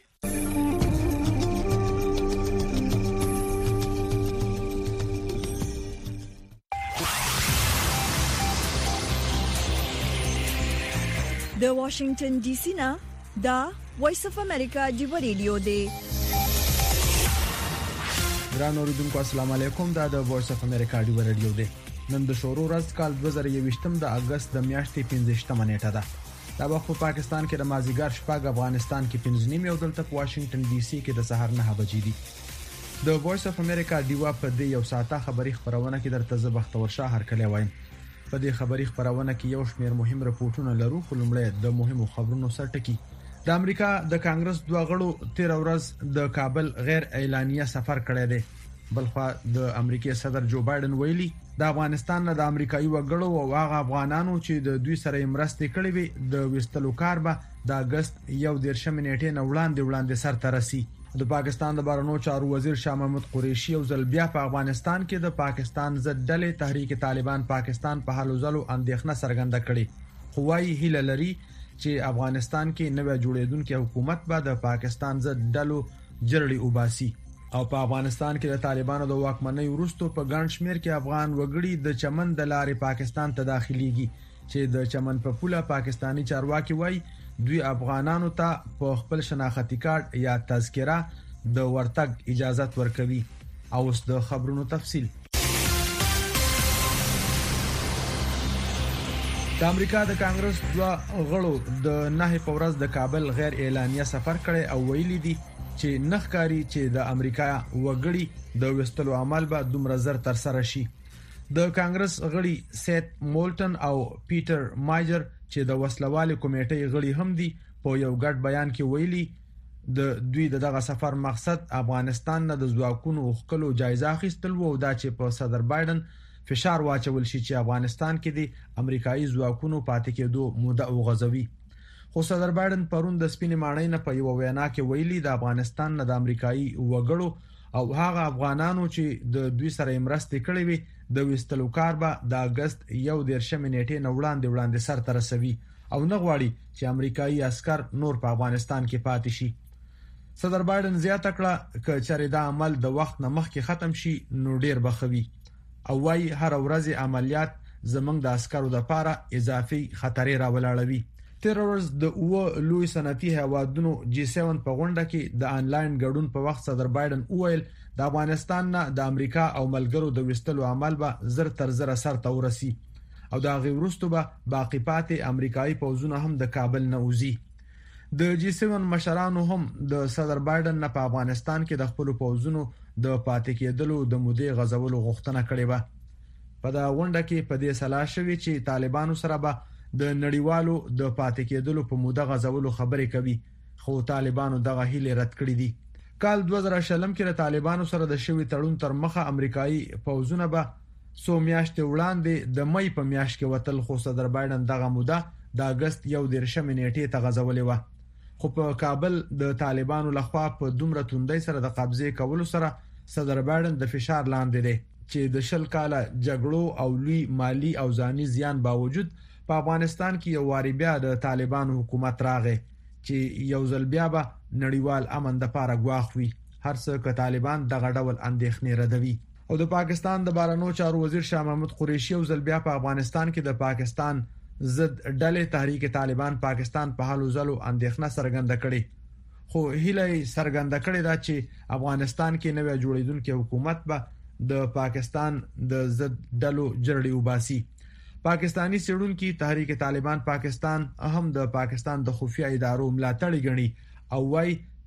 د واشنگټن ډي سي نه دا وایس اف امریکا جیو ریډیو دی. ګران اوریدونکو السلام علیکم. دا د وایس اف امریکا ډیو ریډیو دی. نن د شورو ورځ کال 2021 د اگست د میاشتې 15 نیټه ده. دا وخت په پاکستان کې د مازیګر شپږ، افغانستان کې 15 او دلته په واشنگټن ډي سي کې د سهار 9 بجې دي. د وایس اف امریکا ډیو په دې یو ساعته خبری خبرونه کې درته زبختور شاه هرکلی وایم. په دې خبری خبرونه کې یو شمېر مهم رپورټونه لرو، خو لومړی د مهمو خبرونو سرټکی. د امریکا د کانګرس دوه غړو 13 ورځ د کابل غیر اعلانیه سفر کړی دی. بلخوا د امریکای صدر جو بایدن ویلي د افغانستان نه د امریکایي وګړو او هغه افغانانو چې د دوی سره مرستې کړې وي د وستلو کار به د اگست 1 نیټې نه وړاندې سر ته رسي. د پاکستان د بهرنیو چارو وزیر شاه محمود قریشي او ځل بیا په افغانستان کې د پاکستان ضد ډلې تحریک طالبان پاکستان په حالو ځلو اندېښنه څرګنده کړې. خو وايي هیله لري چې افغانستان کې نوې جوړېدونکې حکومت به د پاکستان ضد ډلو جرړې وباسي او په افغانستان کې د طالبانو د واکمنۍ وروسته په ګڼ شمېر کې افغان وګړي د چمن د لارې پاکستان ته داخليږي چې د چمن په پوله پاکستانی چارواکي وایي دوی افغانانو ته په خپل شناختی کارت یا تذکره د ورتګ اجازه ورکوي. او اوس د خبرونو تفصیل. د امریکا د کانګرس دوه غړو د 9 په ورځ د کابل غیر اعلانیه سفر کړي او ویلي دي چې نخکاری چې د امریکا وګړي د وستلو عمل به دومره زر تر سره شي. د کانګرس غړي سیت مولټن او پیټر مایجر چې د وسلوالي کمیټې غړي هم دي په یو ګډ بیان کې ویلي د دوی دغه سفر مقصد افغانستان نه د ځواکونو خپلو جایزه اخیستل وو دا چې په صدر بایدن فشار واچول شي چې افغانستان کې د امریکایي ځواکونو پاتې کېدو موده وغځوي. خو صدر بایدن پرون د سپینې ماڼۍ نه په یو وینا کې ویلي د افغانستان نه د امریکایي وګړو او هغه افغانانو چې د دوی سره مرستې کړې وي د وستلو کار به د اگست 1 نیټې نه وړاندې سر ته رسوي او نه غواړي چې امریکایي عسكر نور په افغانستان کې پاتې شي. صدر بایدن زیاته کړه چې چېرې دا عمل د وخت نه مخکې ختم شي نو ډیر بخوي او وايي هر ورځ عملیات زمنګ د عسکرو د لپاره اضافي خطرې راولاړوي. 13 ورځ د لوی صنعتي هیوادونو G7 په غونډه کې د انلاین ګډون په وخت صدر بایدن وویل د افغانستان نه د امریکا او ملګرو د وستلو عمل به زر تر زر سر ته ورسي او دا غي ورستو به باقی پاتې امریکایي پوځونه هم د کابل نه وځي. د G7 مشرانو هم د صدر بایدن نه په افغانستان کې د خپل پوځونو د پاتې کېدلو د مودې غزولو غوښتنه کړې و. په دا غونډه کې په دې سلا شوې چې طالبانو سره به د نړیوالو د پاتې کېدلو په موده غزولو خبرې کوي خو طالبانو دغه هیله رد کړې دي. کال 2020 کې طالبانو سره د شوی تړون تر مخه امریکایي پوځونه به 100 میاشتې وړاندې د مې په میاشت کې وتل خو صدر بایدن دغه موده د اگست 1 نیټې ته غزولې و. خو په کابل د طالبانو لخوا په دومره توندۍ سره د قبضې کولو سره صدر بایدن د فشار لاندې دی چې د شل کاله جګړو او لوی مالی او ځاني زیان باوجود په افغانستان کې یو واری بیا د طالبانو حکومت راغی چې یو ځل بیا به نړیوال امن د پاره غواخوي هر څه ک طالبان دغه ډول اندېښنې ردوي. او د پاکستان د بهرنیو چارو وزیر شاه محمود قریشي یو ځل بیا په افغانستان کې د پاکستان ضد ډلې تحریک طالبان پاکستان په حالو ځلو اندېښنه څرګنده کړې خو هیله څرګنده کړې ده چې افغانستان کې نوې جوړېدونکې حکومت به د پاکستان د ضد ډلو جرړې وباسي. پاکستانی سړونکو تحریک طالبان پاکستان هم د پاکستان د خفیه ادارو ملاتړ غني او وايي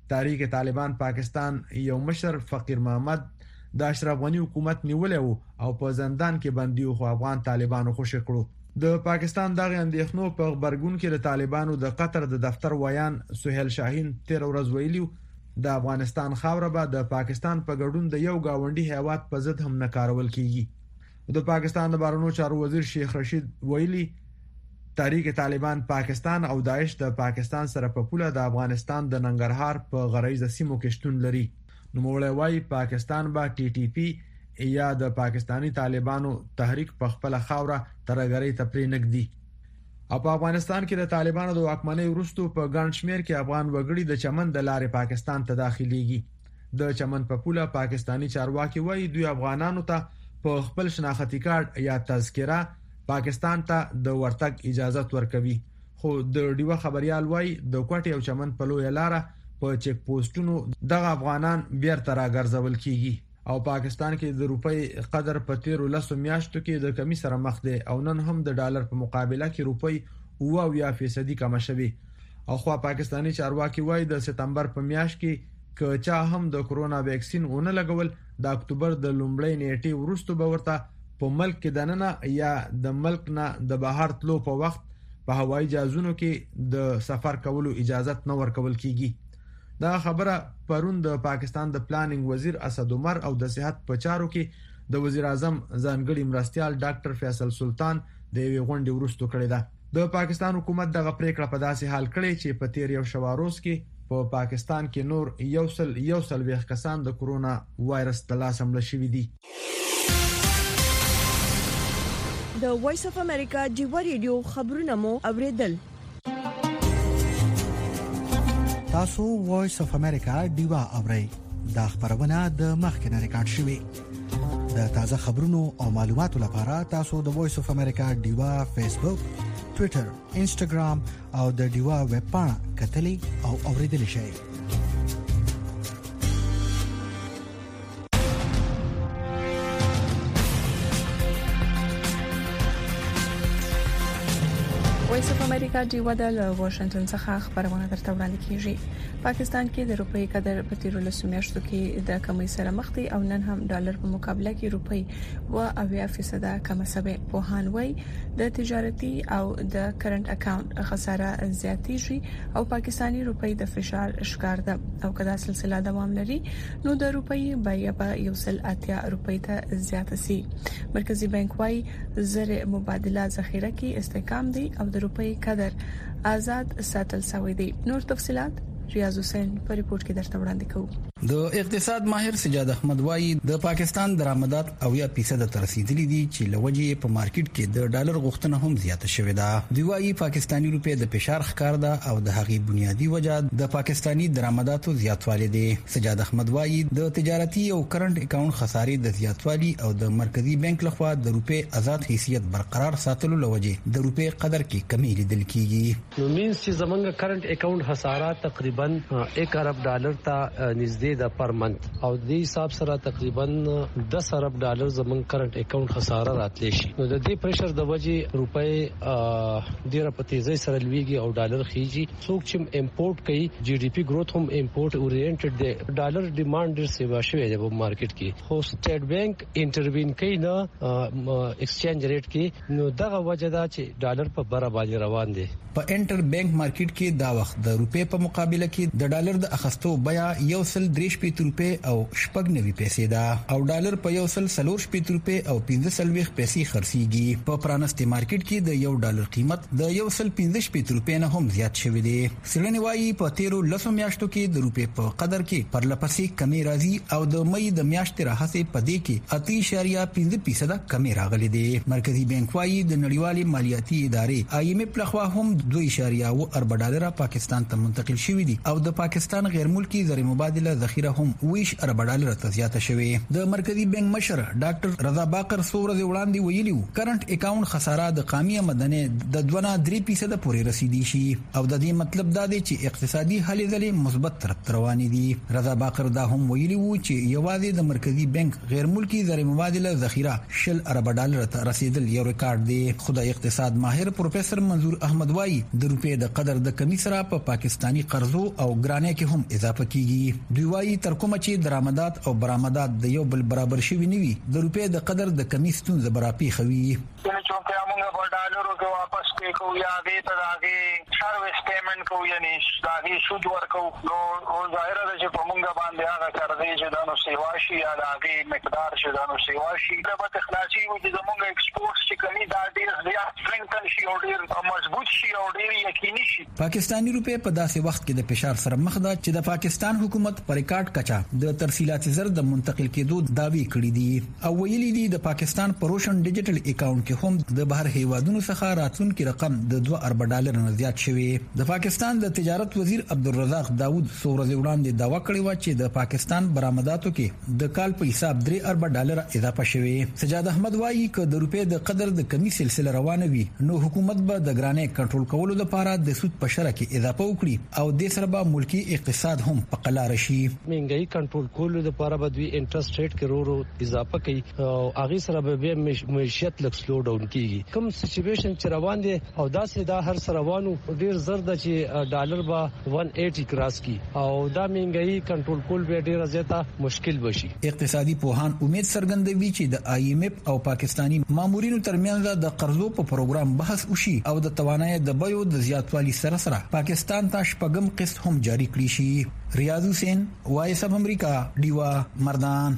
تحریک طالبان پاکستان یو مشر فقیر محمد د اشرف غنی حکومت نیولې او په زندان کې بندي او افغان طالبانو خوشی کړو. د پاکستان دغه اندېښنو په خبرګون کې د طالبانو د قطر د دفتر ویان سہیل شاهین 13 ورځ ویلیو د افغانستان خاوره به د پاکستان په ګډون د یو گاونډي هیواد په ضد هم نه کارول کیږي. د پاکستان د بهرنیو چارو وزیر شیخ رشید ویلی تحریک طالبان پاکستان او داعش د پاکستان سره په پوله د افغانستان د ننګرهار په غرایزه سیمو کې شتون لري. نو موږ وايي پاکستان با ټي ټي پی یا د پاکستانی طالبانو تحریک په خپل خاوره ترګری تپری نګدي. په افغانستان کې د طالبانو د واکمنۍ وروسته په ګڼ شمېر کې افغان وګړي د چمن د لارې پاکستان ته داخليږي. د چمن په پوله پاکستانی چارواکي وايي دوی افغانانو ته په خپل شناختی کارت یا تذکره پاکستان ته د ورتګ اجازه ورکوي. خو د ډیوه خبريال وای د کوټي او چمن په لوی لار په چک پوسټونو دغه افغانان بیرته راګرځول کیږي او پاکستان کې د روپۍ قدر په 13 میاشتو کې د کمی سره مخ دی او نن هم د ډالر په مقابله کې روپۍ 90% کم شوي. او خو پاکستانی چارواکي وای د سپتمبر په میاشت کې کچا هم د کرونا ویکسین اون لګول د اکتوبر د لومړۍ نیټې وروسته به ورته په ملک کې دننه یا د ملک نه د بهر تلو په وخت په هوایي جهازونو کې د سفر کولو اجازه نه ورکول کیږي. دا خبره پرون د پاکستان د پلانینګ وزیر اسد عمر او د صحت په چارو کې د وزیر اعظم ځانګړي مرستيال ډاکټر فیصل سلطان د یوې غونډې وروسته کړې ده. د پاکستان حکومت دغه پریکړه په داسې حال کړې چې په تیر یو شواروز کې په پاکستان کې نور یو سل ویښ کسان د کرونا وایرس د لاس حمله شوي دي. د وایس اف امریکا ډیو ریډیو خبرونه مو اوریدل. تاسو وایس اف امریکا ډیو اورئ دا خبرونه د مخکنه ریکارډ شوی. د تازه خبرونو او معلوماتو لپاره تاسو د وایس اف امریکا ډیو فیسبوک، ټوئیټر، انسټاګرام او د ډیو ویب پاڼه کتلی او اوریدل شئ. وایس اف امریکا ډیو د واشنگټن څخه خبرونه درته وړاندې کیږي. پاکستان کې د روپۍ قدر په 13 میاشتو کې د کمی سره مخ دي او نن هم ډالر په مقابله کې روپۍ 80% کم شوه. په هانوي د تجارتي او د کرنٹ اکاونټ خساره زیاتېږي او پاکستانی روپۍ د فشار ښکار ده او کدا سلسله دوام لري نو د روپۍ بیه په 180 روپۍ ته زیاته سي. مرکزی بانک وايي زر مبادله ذخیره کې استحکام دي او د روپۍ قدر آزاد ساتل شوی دی. نور تفصيلات ریاض حسین په ریپورت کې درته وړاندې کوو. د اقتصاد ماهر سجاد احمد وايي د پاکستان درآمدات 80% تر رسیدلي دي چې لوجې په مارکیټ کې د ډالر غوښتنه هم زیاته شوې ده. دی وايي پاکستانی روپې د فشار ښکار ده او د هغې بنیادی وجہ د پاکستانی درآمداتو زیاتوالی دی. سجاد احمد وايي د تجارتي او کرنٹ اکاونټ خسارې د زیاتوالی او د مرکزی بانک لخوا د روپې آزاد حیثیت برقرار ساتلو لوجې د روپې قدر کې کمی لیدل کیږي. نو مینس چې زمونږ کرنٹ اکاونټ خساره تقریبا 1 ارب ډالر ته نږدې د پر منث او د حساب سره تقریبا 10 ارب ډالر زمون کرنٹ اکاونټ خساره راتلی شي. نو د دې پریشر د وجې روپۍ ډیره په تیزی سره لویږي او ډالر خيږي. څوک چې امپورټ کوي جی ډي پی گروث هم امپورټ اورینټډ دی. ډالر ډیماند ډیر سیوا شوی دی په مارکیټ کې. خو سټیټ بانک انټروین کوي نه ایکسچینج ریټ کې. نو دغه وجه دا چې ډالر په بره باندې روان دي. په انټر بانک مارکیټ کې دا وخت د روپې په مقابله کې د ډالر د اخستو بیا 1.3 روپے او 90 پیسې ده او ډالر په 1.4 روپے او 15 پیسې خرڅيږي. په پرانستي مارکیټ کې د 1 ډالر قیمت د 1.15 روپے نه هم زیات شوی دی. سړنی وايي په 13 میاشتو کې د روپې په قدر کې پرلپسې کمی راځي او د مې د میاشتې راهسه په دې کې 8.5% کمی راغلي دی. مرکزی بانک وايي د نړیوالې مالیاتي ادارې IMF لخوا هم 2.4 ډالر پاکستان ته منتقل شوی دي او د پاکستان غیر ملکی زر مبادله ذخیره هم 20 ډالر ته زیاته شوی. د مرکزی بانک مشر ډاکټر رضا باقر سورز وړاندې ویلي کرنٹ اکاونټ خساره د قومي آمدنې د 2.3% پورې رسیدي شي او د دې مطلب دا دی چې اقتصادي هلې ځلې مثبت طرف روانې دي. رضا باقر دا هم ویلي وو چې یوازې د مرکزی بانک غیر ملکی زر مبادله ذخیره 10 ډالر ته رسیدل یو ریکارډ دی. خدای اقتصاد ماهر پروفیسور منظور احمد وايي د روپې د قدر د کمی سره په پاکستانی قرضو خرڅلاو او ګرانۍ کې هم اضافه کیږي. دوی وايي تر کومه چې درآمدات او برآمدات د یو بل برابر شوي نه وي د روپې د قدر د کمی ستونزه برابري خوي. چونکه موږ په ډالرو کې واپس کوو یا دې ته داګه سرویس پیمنٹ کوو یعنی داګه سود ورکو نو ظاهر ده چې په موږ باندې هغه کړی چې دا نو سیوا شي یا داګه مقدار چې دا نو سیوا شي د به اخلاصي وي چې موږ ایکسپورټ چې کوي دا ډیر زیات سترنګ شي او ډیر مضبوط شي او ډیر یقیني شي. پاکستانی روپې په داسې وخت کې د فشار سره مخ ده چې د پاکستان حکومت پر ریکارډ کچا د ترسیلات زر د منتقل کېدو داوی کړی دي او ویلي دي د پاکستان پروشن ډیجیټل اکاونټ کې هم د بهر هیوادونو څخه راتلونکي رقم د 2 ارب ډالر نه زیات شوی. د پاکستان د تجارت وزیر عبدالرزاق داوود څو ورځې وړاندې داوا کړې و چې د پاکستان برآمداتو کې د کال په حساب 3 ارب ډالر اضافه شوی. سجاد احمد وایي چې د روپې د قدر د کمی سلسله روانه وي نو حکومت به د ګرانۍ کنټرول کولو لپاره د سود په شرکه کې اضافه وکړي او د سره به ملکی اقتصاد هم په قلار شي. مهنګي کنټرول کولو لپاره به دوی انټرست ریټ کې ورو اضافه کوي او هغه سره به معیشت لږ سلو ډاون کیږي. کوم سچويشن چې روان دي او داسې دا هر سره روانو ډیر زر د چې ډالر به 180 کراس کی او دا مهنګي کنټرول کول به ډیر زیاته مشکل بشي. اقتصادي پوهان امید څرګندوي چې د IMF او پاکستانی مامورینو ترمنځ د قرضو په پروګرام بحث وشي او د توانایي د بیو د زیاتوالي سره پاکستان ته شپږم قسط هم جاری کړی شي. ریاض حسین وایس اف امریکا دیوا مردان.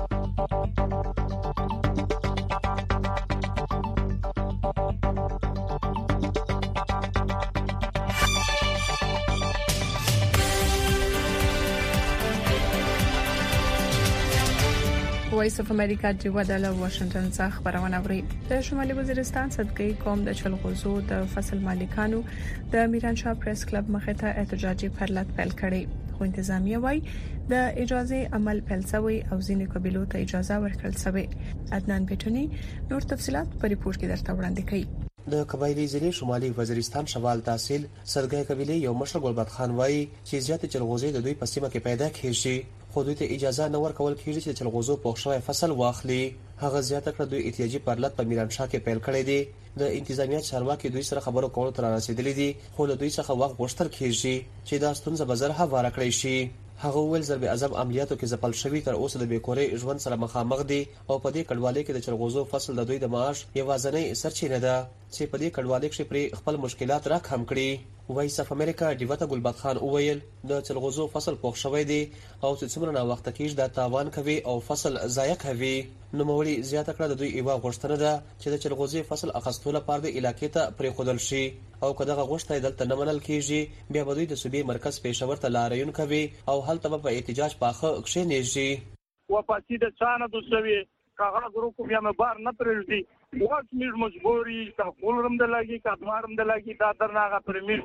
وایس اف امریکا د ودله واشنگټن څخه خبرونه اوري. د شمالي وزیرستان صدقې قوم د چلغوزو د فصل مالکانو د میرانشاه پریس کلب مخې ته احتجاجي پرلط پیل کړي خو انتظامیه وايي د اجازه عمل پیل شوی او ځینې قبيلو ته اجازه ورکړل شوی. عدنان بیٹونی نور تفصيلات په ریپورت کې درته وړاندې کړي. د قبایلی ضلع شمالي وزیرستان شمال تحصیل صدقې قبيله یو مشر ګلبد خان وایي چې زیات چلغوزي د دوی په سیمه کې پیدا کیږي خو دوی ته اجازه نه ورکول کیږي چې چلغوزو پوښ شوی فصل واخلي. هغه زیاته کړ دوی احتیاجي پرلط په میرانشاه کې پیل کړی دی. د انتظامیه چارواکي دوی سره خبرو کولو تر رسیدلې دي خو له دوی څخه وخت غوښتل کیږي چې دا ستونزه به زر هواره کړی شي. هغه ول ضرب اعظم عملیاتو کې ځپل شوی تر اوسه د بیکوري ژوند سره مخامخ دي او په دې کډوالۍ کې د چلغوزو فصل د دوی د معاش یوازنۍ سرچینه ده چې په دې کډوالۍ کې پر خپل مشکلات را کم کړي. وایس اف امریکا دیوته ګلبد خان اوویل د چلغوزو فصل پوښ شوی دی او چې څومره نا وخت کېږي د تاوان کوي او فصل ضایع کوي. نو مولي زیاته کړه د دوی ایوا غوښتنه ده چې د چلغوزي فصل اخستو لپاره د علاقې ته پرې خودل شي او کداغه غوښتنه دلته نه منل کیږي بیا به دوی د صوبې مرکز پېښور ته لاریون کوي او هلته په احتجاج پاخه کښینېږي. و پاتې د څانه د سوي کاغذ ورکو بیا مې بار نه پرېږدي واټ میر مجبوري کا کولرم د لګي کا دوارم د لګي دا درناغه پرمیر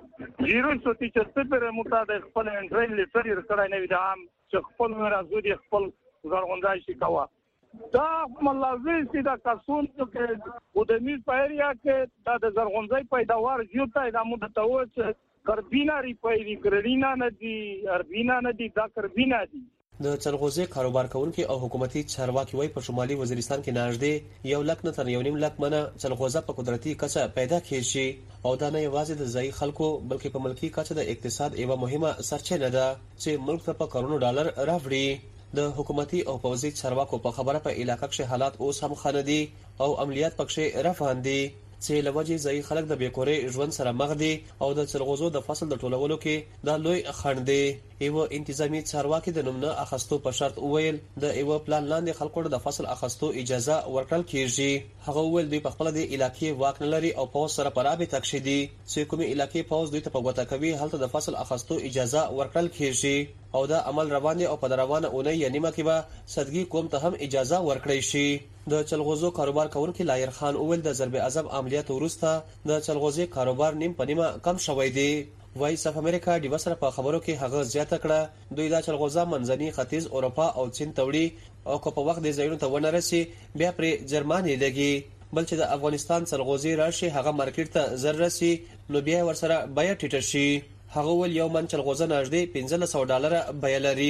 034 پر متا د خپل انټرین لیټر کړای نه وي دا هم چې خپل راځي خپل زرغونځای شي کاوه دا ملازم چې دا کسون چې د میز په ایریا کې دا د زرغونځای پیداوار زیاته د مو د توڅ کربینا ریپایری کرینا نه دي اربینا نه دي دا کربینا دي. د چلغوزي کاروبار کوونکي او حکومتي چارواکي وای په شمالي وزیرستان کې نږدې 1 لک نه تر 1.5 لک منه چلغوزه په قدرتي کچه پیدا کیږي او دا نه یوازې د ځای خلکو بلکې په ملکی کچه د اقتصاد یوه مهمه سرچینه ده چې ملک ته په کروڑو ډالر راوړي. د حکومتي او پوځي چارواکو په خبره په علاقې کې حالات اوس هم خندي او عملیات پکې روان دي چې لوجه ځای خلک د بیکوري ژوند سره مخ دي او د چلغوزو د فصل د ټولولو کې دا لوی خنډ دی. ایو انتظامی چارواکي د نومنه اخستو په شرط وویل د ایو پلان لاندې خلکو د فصل اخستو اجازه ورکړل کیږي. هغه ویل دوی په خپل د علاقې واک نه لري او په سره پرابه تکشي دي چې کومي علاقې پوز دوی ته په غوته کوي هلته د فصل اخستو اجازه ورکړل کیږي او دا عمل روان دي او په روانه اونۍ یعنی مکه به صدقې قوم ته هم اجازه ورکړی شي. د چلغوزو کاروبار کوونکي لایر خان اول د ضرب اعظم عملیات ورسته د چلغوزي کاروبار نیم په نیمه کم شوی دی. وایس اف امریکا د وسره په خبرو کې هغه زیاته کړه دوی د چلغوزا منځني ختیځ اروپا او چین توړي او په وخت د ځایونو ته ونه رسي بیا پر جرماني لګي بل چې د افغانستان چلغوزي راشي هغه مارکیټ ته زر رسي نو بیا ورسره بیا ټیټر شي. هغه ول یو من چلغوزه نږدې $1500 بیا لري.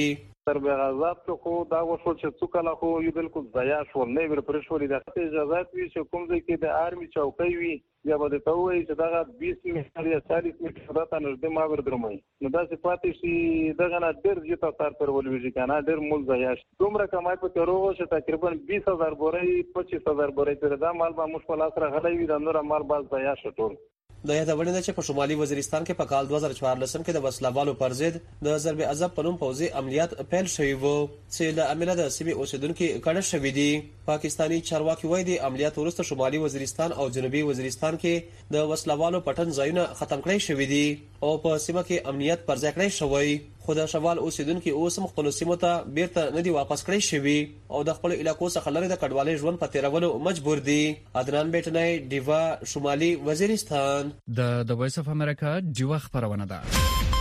تر به غضب ته خو دا وشو چې څوکله خو یو بالکل ضایع شول نه ور پرشوري د اجازه وی چې کوم ځای کې د آرمي چوکۍ وی یا به ته وایي چې دا 20 میټر یا 40 میټر راته نږدې ما ور درمای نو دا صفاتې شي دغه نه ډېر جته تر پر ولوي کنه ډېر مول ضایع دومره کمای په تروغ چې تقریبا 20000 بورې 25000 بورې پر دا مال به مشکل اثر غلې وي د نور مال باز ضایع شټول د یادونه ده چې په شمالي وزیرستان کې په کال 2014 کې د وسلوالو پر ضد د ضرب عذاب په نوم پوځي عملیات پیل شوی وو چې له عمله د سیمې اوسیدونکو کډه شوې دي پاکستانی چارواکي وایي د عملیات وروسته شمالي وزیرستان او جنوبي وزیرستان کې د وسلوالو پټن ځایونه ختم کړي شوی دي او په سیمه کې امنیت پر ځای کړی شوی خو د شمال اوسیدونکو اوس خپل سیمو ته بیرته نه دی واپس کړی شوی او د خپل علاقو څخه لري د کډوالۍ ژوند په تیرولو مجبور دي عدنان بیٹنای دیوا شمالي وزیرستان د وایس اف امریکا دیوا خبرونه ده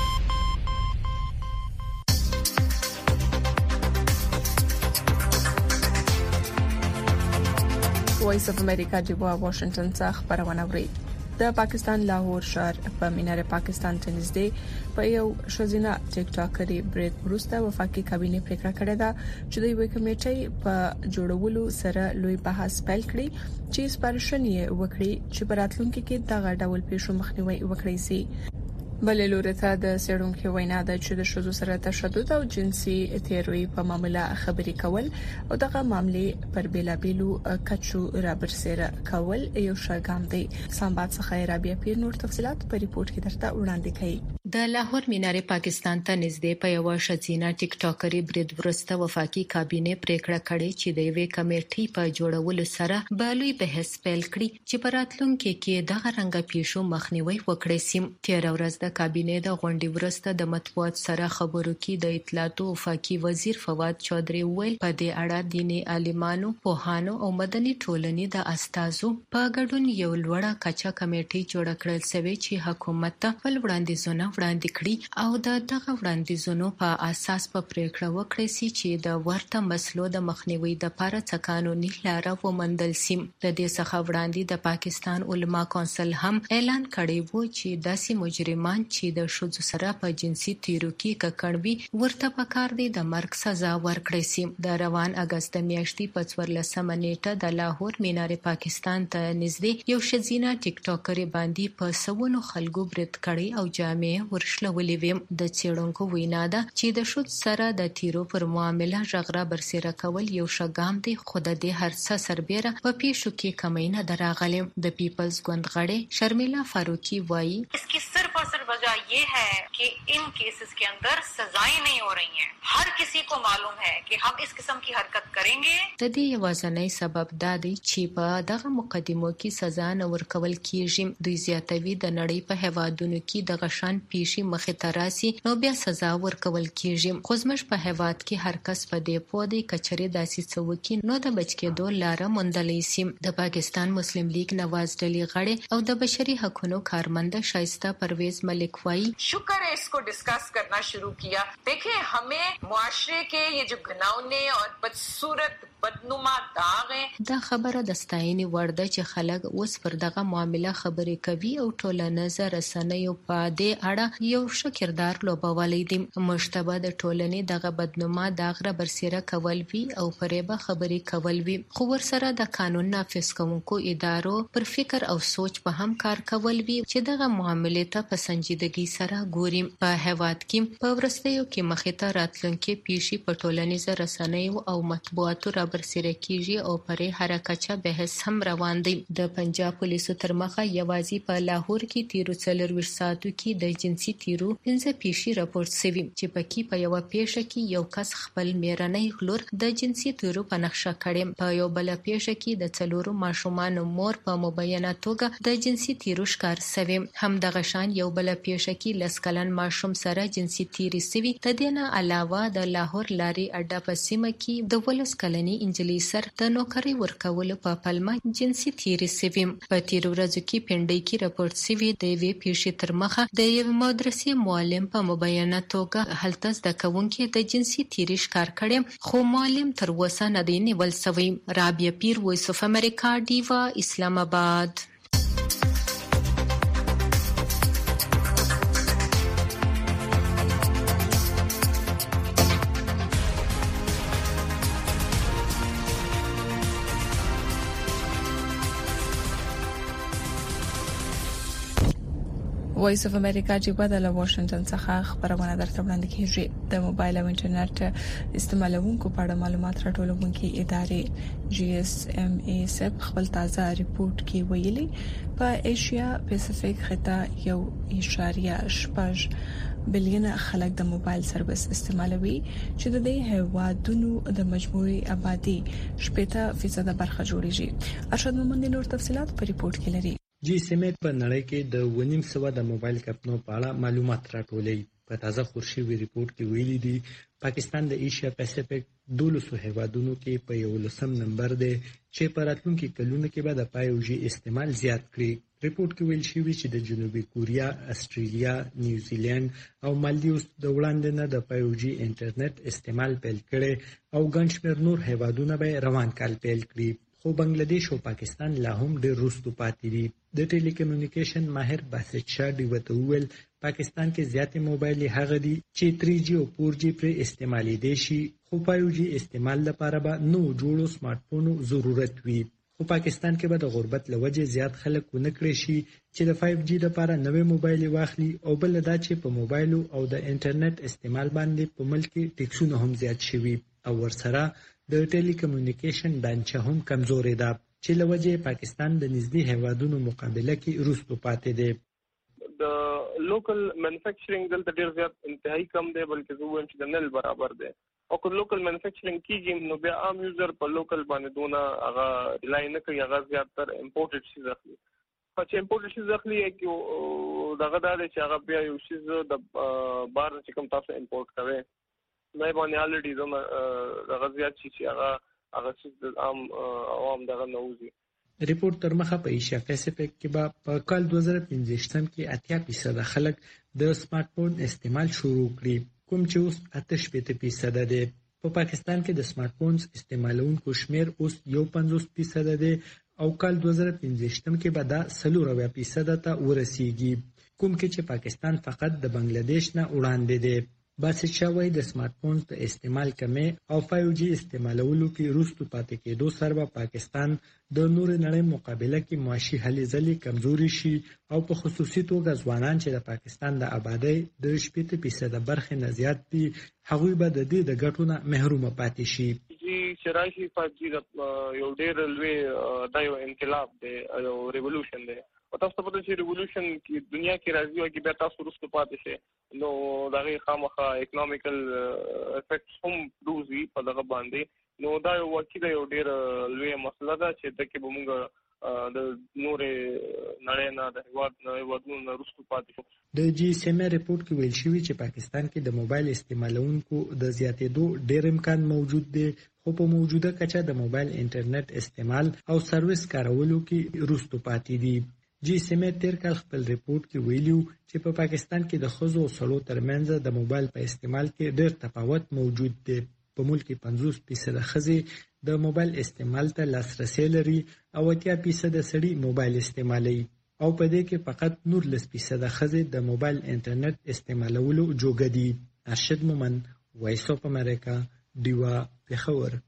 وایس اف امریکا دیوا واشنگټن څخه خبرونه وری د پاکستان لاهور شهر په مینار پاکستان ته نږدې په یو شوزینا ټیک ټاکري بریک وروسته وفاقي کابینه پریکړه کړې ده چې د یو کمیټې په جوړولو سره لوی بحث پیل کړي چې سپارښتنې وکړي چې په راتلونکي کې دغه ډول پیښو مخنیوي وکړي سي بلې لوري ته د سړونکو وینا ده چې د شذو سره تشدد او جنسي تیروي په معاملې خبرې کول او دغه معاملې پر بیلابیلو کچو رابرسره کول یو شاګام دی سمبات څخه رابعه پیر نور تفصيلات په ریپورت کې درته وړاندې کړي د لاهور مینار پاکستان ته نږدې په یو شذینا ټیک ټاکري برید ورسته وفاقي کابینه پریکړه کړې چې د یوې کمیټې په جوړولو سره بالوي بحث پیل کړي چې په راتلونکي کې دغه رنګ پیښو مخنیوي وکړي سي تیر ورځ د کابینه د غونډې ورسته د مطبوعات سره خبرو کې د اطلاعات او وفاقي وزیر فواد چودري ویل په دې اړه دیني عالمانو پوهانو او مدني ټولنې د استازو په ګډون یو لوړه کچا کمیټې جوړ کړل سوي چې حکومت ته خپل وړاندیزونه وړاندې کړي او دغه وړاندیزونو په اساس په پریکړه وکړي چې د ورته مسلو د مخنیوي لپاره څه قانوني لاره ومندل سي د دې څخه وړاندې د پاکستان علما کونسل هم اعلان کړی وو چې داسې مجرمان چې د شذو سره په جنسي تیرو کې ککړوي ورته پکار دي د مرګ سزا ورکړي سي د روان اگست میاشتې په 14 نیټه د لاهور مینار پاکستان ته نږدې یو شذینا ټیک ټاکري باندې په سونو خلکو برید کړي او جامع ورشلولې ویم د چیرونکو وینا ده چې د شذ سره د تیرو پر معامله ژغره برسره کول یو شګام دی خو د دې هرڅه سربېره په پیښو کې کمی نه دراغلي د پیپلز ګوند غړي شرمیلا فاروقی وایي इसकी सिर्फ और सिर्फ वजह ये है कि इन केसेस के अंदर सजाएं नहीं हो रही हैं हर किसी को मालूम है कि हम इस किस्म की हरकत करेंगे د دې یوازنۍ سبب دا دی چې په دغه مقدمو کې سزا نه ورکول کیږي دوی زیاتوي د نړۍ په هوادونو کې د غشان پیشي مخه تراسي نو بیا سزا ورکول کیږي خو زموږ په هواد کې هر کس په دې پودي کچري داسې څوکي نو د بچ کېدو لار موندلې سي د پاکستان مسلم لیگ نواز ډلې غړي او د بشري حقوقو کارمند شایسته پرویز ملک وائی शुक्र है इसको डिस्कस करना शुरू किया देखिए हमें मुआशरे के ये जो घिनौने और बदसूरत بدنما داغ دا خبره د ستاینې وړ ده چې خلک اوس پر دغه معاملې خبرې کوي او ټولنیز رسنیو په دې اړه یو ښه کردار لوبولی دی مشتبه د ټولنې دغه بدنما داغ را برسره کول وی او پرېبه خبرې کول وی خو ورسره د قانون نافذ کوونکو ادارو پر فکر او سوچ په هم کار کول وی چې دغه معاملې ته په سنجیدګۍ سره ګوري په هواد کې په ورستیو کې مخې ته راتلونکي پیښې په ټولنیز رسنیو او مطبوعاتو برسره کیږي او پرې حرکت بحث هم روان دی د پنجاب پولیسو تر مخه یوازې په لاهور کې 13 ساعتو کې د جنسي تیرو 15 پیښې راپورټ شوي چې پکې په یو پیښه کې یو کس خپل میرنۍ غلور د جنسي تیرو په نقشه کړي په یو بل پیښه کې د څلورو ماشومان مور په مبینه توګه د جنسي تیرو ښکار شوی هم د غشان یو بل پیښه کې لسکلن ماشوم سره جنسي تیری شوی د دې نه علاوه د لاهور لاري اډه په سیمه کې د ولس کلنی انجلی سر د نوکری ورکولو په پلمه جنسي تیری سوي په تیر ورځو کې پندای کې راپورټ سوي د وی پیښې تر مخه د یو مدرسې معلم په مبینه توګه هلته د کوونکې د جنسي تیری ښکار کړي خو معلم تر اوسه نه دی نیول شوی رابعه پیر وایس اف امریکا دیوا اسلام آباد وایس اف امریکا چې بدل واشنگټن څخه خبرونه درته وړاندې کیږي د موبایل او انټرنیټ استعمالونکو په اړه معلومات راټولونکي ادارې GSMA سب خپل تازه ریپورت کې ویلي په ایشیا پیسفیک خطه 1.8 بلین خلک د موبایل سرویس استعمالوي چې د دې هیوادونو د مجموعي آبادی 80% برخه جوړیږي. ارشد مومند نور تفصيلات په ریپورت کې لري. GSMA په نړۍ کې د 1.5 د موبایل کمپنیو په اړه معلومات راټولوي. په تازه خورشي ریپورت کې ویلي دي پاکستان د ایشیا پیسفیک 12 هیوادونو کې په 11 نمبر دی چې په راتلونکي کلونو کې به د 5G استعمال زیات کړي. ریپورت کې ویل شوی چې د جنوبي کوریا، استرالیا، نیوزیلند او مالدیوس د وړاندې نه د 5G انټرنیټ استعمال پیل کړي او ګڼ شمېر نور هیوادونه به روان کال پیل کړي. خو بنگلاديش او پاکستان لا هم ډېر وروسته پاتې دي. د ټیلیکومونیکیشن ماهر باسط شاه ډیوته ویل پاکستان کې زیاتې موبایل هغه دي چې 3G او 4G پر استعمالي دي شي خو 5G استعمال لپاره به نو جوړو سمارټ فونو ضرورت وي. خو پاکستان کې به د غربت لوجه زیات خلک ونه کړی شي چې د 5G لپاره نوې موبایل واخلي او بل دا چې په موبایل او د انټرنیټ استعمال باندې په ملک کې ټیکسونه هم زیات شوي او ورسره د ټیلیکومونیکیشن ډانچه هم کمزورې ده چې لوجه پاکستان د نږدې هیوادونو مقابله کې وروسته پاتې دی. د لوکل مینوفیکچرینګ دلته ډیر زیات انتهایی کم دی بلکې زه وایم چې د نل برابر دی او که لوکل مینوفیکچرینګ کیږي نو بیا عام یوزر په لوکل باندې دونه هغه ریلای نه کوي، هغه زیاتره امپورټډ شي اخلي. چې امپورټډ شي اخلي کې دغه دا دی چې هغه بیا یو شی د بار چې کوم تاسو امپورټ کوئ نه باندې الریډي دغه زیات شي چې هغه چې عام دغه نوځي. ریپورت تر مخه په ایشیا پیسفیک کې به په کال 2015 کې 80% خلک د سمارټ فون استعمال شروع کړي کوم چې اوس 88% دی. په پاکستان کې د سمارټ فونز استعمالونکو شمیر اوس 50% دی او کال 2015 کې به دا 40% ته ورسیږي کوم کې چې پاکستان فقط د بنگلاديش نه وړاندې دی. باسط شاوی د سمارټ فون په استعمال کمه او 5G استعمالولو کې وروسته پاتې کېدو سره پاکستان د نور نړۍ مقابله کې معاشي هلې ځلې کمزوري شي او په خصوصي توګه ځوانان چې د پاکستان د آبادی د 80% برخه نه زیات دي هغوی به د دې د ګټو نه محروم پاتې شي. چې راشي 5G یو ډېر لوی د یو انقلاب دی او ریولوشن دی او تاسو په دې ریولوشن کې دنیا کې راځي او کې به تاسو وروسته پاتې شي نو دغه خامخا اکونومیکل افیکټس هم دوزي په دغه باندې نو دا یو واقعي یو ډېر لوی مسله ده چې د کې به موږ د نور نړۍ نه د هیوادونو نه وروسته پاتې شو. د GSMA ریپورت کې ویل شوی چې پاکستان کې د موبایل استعمالونکو د زیاتېدو ډېر امکان موجود دی خو په موجوده کچه د موبایل انټرنیټ استعمال او سرویس کارولو کې وروسته پاتې دي. GSMA تیر کال خپل ریپورت کې ویلیو چې په پاکستان کې د ښځو او سړو ترمنځ د موبایل په استعمال کې ډېر تفاوت موجود دی. په ملک کې 50% ښځې د موبایل استعمال ته لاسرسي لري او 80% سړي موبایل استعمالوي او په دې کې فقط 19% ښځې د موبایل انټرنیټ استعمالولو جوګه دي. ارشد مومند، وایس اف امریکا، ډیوا، پېښور.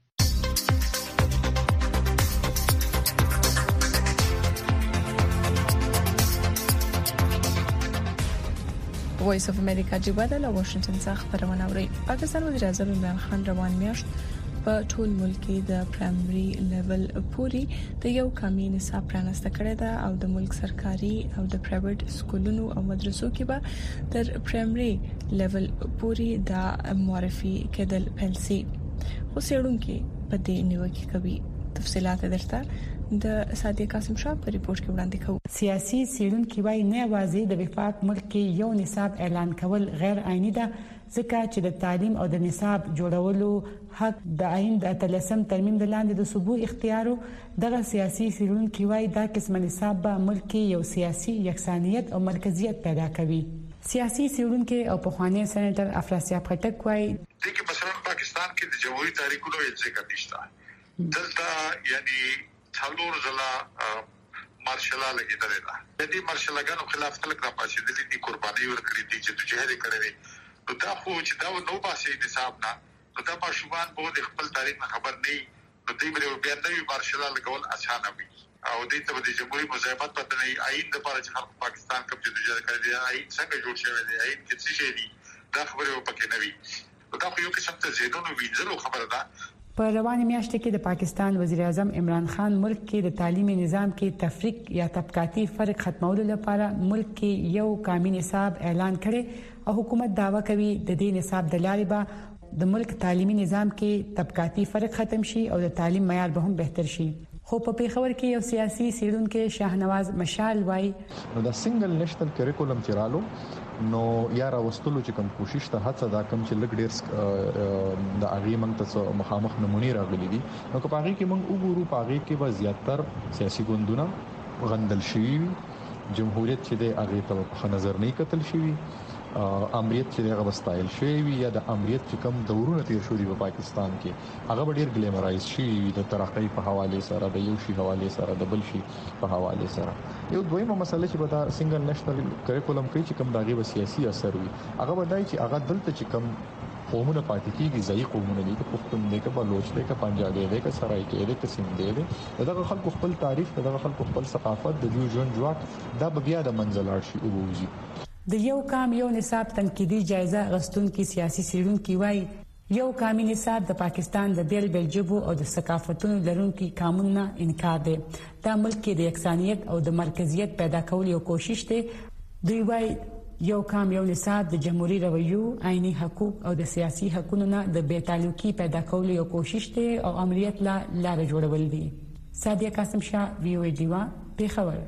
وایس اف امریکا جوبه له واشنگټن څخه خبرونه اوري. پاکستان وزیر اعظم عمران خان روان میاشت په ټول ملک کې د پرایمري لیول پوري د یو کمی نصاب پرانسته کړی دا او د ملک سرکاري او د پرایویټ سکولونو او مدرسو کې به تر پرایمري لیول پوري د معرفي کېدل پلسي. خو سیړونکو په دې نیوکه کوي. تفصيلات درته د سادیه قاسم شاه په ریپورت کې وړاندې کوي. سیاسي سیړونکو وايي نه واځي د وفاق ملک کې یو نصاب اعلان کول غیر عیني ده ځکه چې د تعلیم او د نصاب جوړولو حق د عین د اتلسم ترمیم د لاندې د صوبو اختیارو دغه سیاسي سیړونکو وايي دا قسم نصاب به ملک کې یو سیاسي یکسانیت او مرکزیت پیدا کوي. سیاسي سیړونکو او پخوانی سېنیټر افراسیاب خټک وايي چې مثلا پاکستان کې د جمهوریت تاریخونو یې ذکر نشته دلته یعنی څلور ځله مارشل لګیدل دا د دې مارشلګانو خلاف خلک را پاسېدلي دي قرباني ورکړي دي چې جهاد کړي نو دا خو چې دا نو باسي نصاب نه نو دا ماشومان به د خپل تاریخ خبر نه نو دې بیا نوې مارشل لا لګول اسانه وي او دې ته د جمهوریت مزاحمت پته نه آئین د لپاره چې خلک پاکستان کوم چې د کړی دی آئین څنګه جوړ شوی دی آئین کې څه شي دي دا خبره پکې نه وي دا خو یو قسم ته زیدونو وینځلو خبره ده. په روانه میاشت کې د پاکستان وزیر اعظم عمران خان ملک کې د تعلیمي نظام کې تفریق یا طبقاتي فرق ختمولو لپاره ملک کې یو قومي نصاب اعلان کړي او حکومت دعوا کوي د دې نصاب د لارې به د ملک تعلیمي نظام کې طبقاتي فرق ختم شي او د تعلیم معیار به هم بهتر شي. خو په پیښور کې یو سیاسي سیړونکو شاهنواز مشال وای نو د سنگل نېشنل کریکولم چرالو نو یاره وستلو چې کوم کوشش ته هڅه دا کوم چې لګ ډیر د اغي منګ ته مخامخ نمونې راغلي دي نو په هغه کې موږ وګورو په هغه کې به زیاتر سیاسي ګوندونه غندل شي جمهوریت چې د اغي ته په نظر نه کتل شي امریت چې دغه بستایل شوی یا د امریت چې کوم دورونه تیر شو دی په پاکستان کې هغه ډیر ګلیمرایز شي د ترقۍ په حواله سره د یو شي حواله سره د بل شي په حواله سره. یو دویمه مسله چې به دا سنگل نېشنل کریکولم کې چې کوم دغه سیاسي اثر وي هغه بدای چې هغه دلته چې کوم قومونه پاتې کیږي ځای قومونه دي چې پښتون دي که بلوچ دي که پنجابي دي که سرایکي دي که سندي دي دغه خلکو خپل تاریخ دغه خلکو خپل ثقافت د ژوند جوړ دا بیا د منځلار شي او وږي. د یو کام یو نصاب تنقیدي جایزه غستونکو سیاسي سیړونکو وای یو کامي نصاب د پاکستان د بیل جبو او د ثقافتونو لرونکو قانونونو انکار دی. دا ملک کې د یکسانیت او د مرکزیت پیدا کول یو کوشش دی. دوی وای یو کام یو نصاب د جمهوریت رویو عیني حقوق او د سیاسي حقوقو نه د بې تعلقي پیدا کول یو کوشش دی او امریت لا لار جوړول دي. سادیه قاسم شاه وی او ای ډیوا پیښور.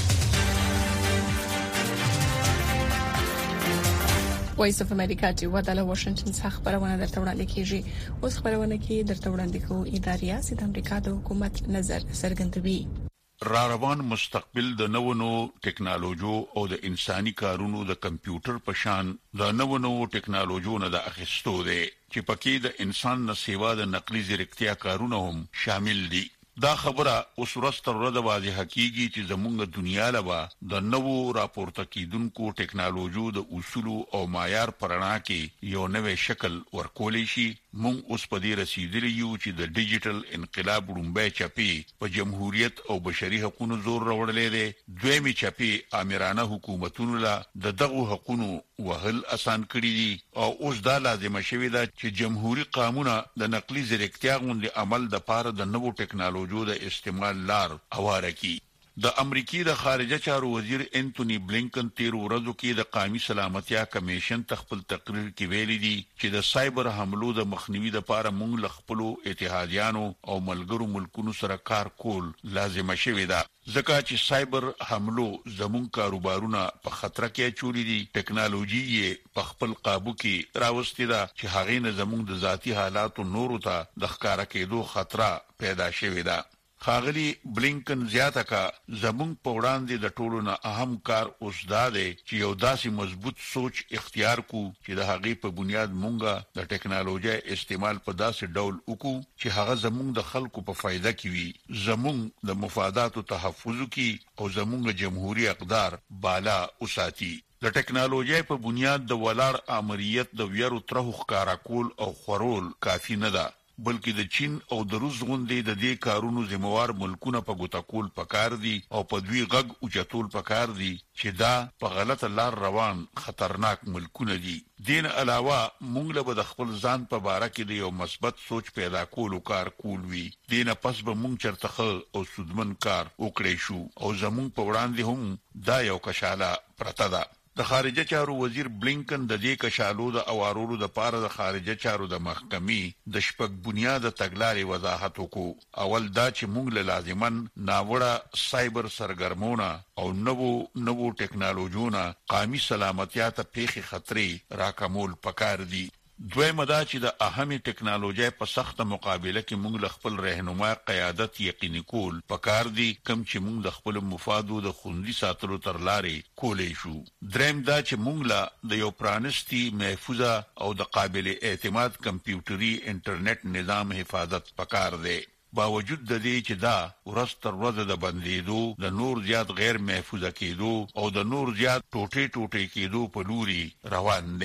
وایس اف امریکا چې ودله واشنگټن څخه خبرونه درته وړاندې کیږي. اوس خبرونه کې درته وړاندې کوو ادارې سید امریکا د حکومت نظر څرګندوي. را روان مستقبل د نوونو ټکنالوژي او د انساني کارونو د کمپیوټر په شان د نوونو ټکنالوژي نه د اخیستو دي چې پکې د انسان نه سیوا د نقلي ځیرکتیا کارونه هم شامل دي. دا خبره اوس ورستر رده واضح کیږي چې زموږ دنیا لبا د نوو راپورته کیدونکو ټکنالوژي د اصول او معیار پرانا کې یو نوې شکل ورکولې شي. مونږ اوس په دې رسیدلی یو چې د ډیجیټل انقلاب رومبه چپی په جمهوریت او بشري حقوقو زور راوړلې ده. دویمه چپی آمرانه حکومتونو لا دغه حقوقو وهل آسان کړی دي او اوس دا لازم شوی ده چې جمهوریت قانونا د نقلي ځیرکتیا غونډې عمل د پاره د نوو ټکنالوژي د استعمال لار اواره کی. د امریکای د خارجه چارو وزیر انټونی بلینکن تیر ورځو کې د قومي سلامتیا کمیشن خپل تقریر کې ویلي دي چې د سایبر حملو د مخنیوي لپاره موږ له خپل اتحادیانو او ملګرو ملکونو سره کار کول لازم شوی ده ځکه چې سایبر حملو زموږ کاروبارونه په خطر کې اچولي دي. ټکنالوژي یې په خپل قابو کې راوستي ده چې هغه نه زموږ د ذاتی حالاتو نورو ته د ښکارا کېدو خطر پیدا شوی ده. خاغلی بلینکن زیاته کا زمون په وړاندې د ټولو نه اهم کار اوس دا دی چې یو داسې مضبوط سوچ اختیار کو چې د هغې په بنیاد مونږه د ټکنالوژي استعمال په داسې ډول وکړو چې هغه زمون د خلکو په فایده کې وي، زمون د مفاداتو تحفظ کی او زمون د جمهوریت اقدار بالا وساتي. د ټکنالوژي په بنیاد د ولاړ امریت د ویرو ترخ کارا کول او خورول کافی نه ده، بلکې د چین او د روس غوندې د دې کارونو ذمہوار ملکونه په ګوتکول پکار دي او په دوی غږ او چتول پکار دي چې دا په غلطه لار روان خطرناک ملکونه دي. دین علاوه مونږ له د خپل ځان په باره کې د یو مثبت سوچ پیدا کولو کار کول وی. دینه پس به مونږ چرته او سودمن کار وکړې شو او زمونږ په وړاندې هم دا یو کشاله پرته ده. د خارجه چارو وزیر بلینکن د دې کشالو د اوارولو د پاره د خارجه چارو د محکمې د شپږ بنیاد تګلارې وضاحت وکړو. اول دا چې موږ له لازمن ناوړه سایبر سرګرمونه او نوو ټکنالوژیونه قومي سلامتیا ته پیښې خطرې راکمول پکار دي. دویمه دا چې د اهمي ټکنالوژي په سخت مقابله کې موږ له خپل رهنما قیادت یقیني کول پکار دي کوم چې موږ د خپل مفادو د خوندي ساتلو تر لارې کولې شو. دریم دا چې موږ له د یو پرانستی محفوظه او د قابل اعتماد کمپیوټري انټرنیټ نظام حفاظت پکار دی. باوجود د دې چې دا ورستر ورځ د بندیدو د نور زیات غیر محفوظه کېدو او د نور زیات ټوټه کېدو په لوري روان دی.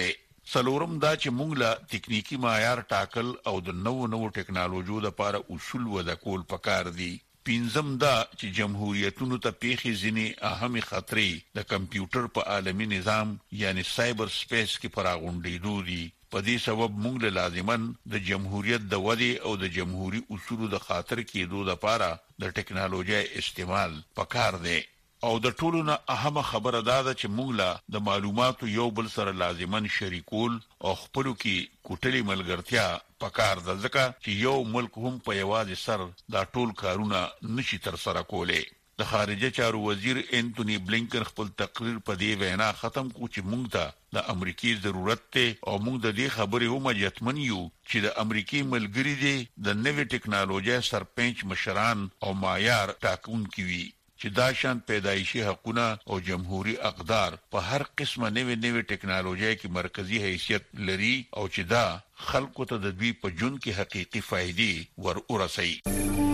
څلورم دا چې موږ له تکنیکی معیار ټاکل او د نوو ټکنالوژیو لپاره اصول وضع کول پکار دي. پنځم دا چې جمهوریتونو ته پیښې ځینې اهمې خطرې د کمپیوټر په عالمي نظام یعنی سایبر سپیس کې پراغونډېدو دي. په دې سبب موږ له لازمن د جمهوریت د ودې او د جمهوریت اصولو د خاطر کېدو لپاره د ټکنالوژي استعمال پکار دی. او د ټولو نه اهمه خبره دا ده چې موږ له د معلوماتو یو بل سره لازمن شریکول او خپلو کې کوټلې ملګرتیا پکار ده، ځکه چې یو ملک هم په یوازې سر دا ټول کارونه نشي تر سره کولی. د خارجه چارو وزیر انټونی بلینکن خپل تقریر په دې وینا ختم کو چې موږ ته د امریکای ضرورت ته او موږ د دې خبرې هم یتمن یو چې د امریکای ملګری دي د نوې ټکنالوژي سرپنچ مشران او معیار ټاکونکي وي چې دا شان پیدایشي حقونه او جمهوریت اقدار په هر قسمه نوې ټکنالوژي کې مرکزی حیثیت لري او چې دا خلکو ته د دوی په جون کې حقيقي فائدې ور ورسوي.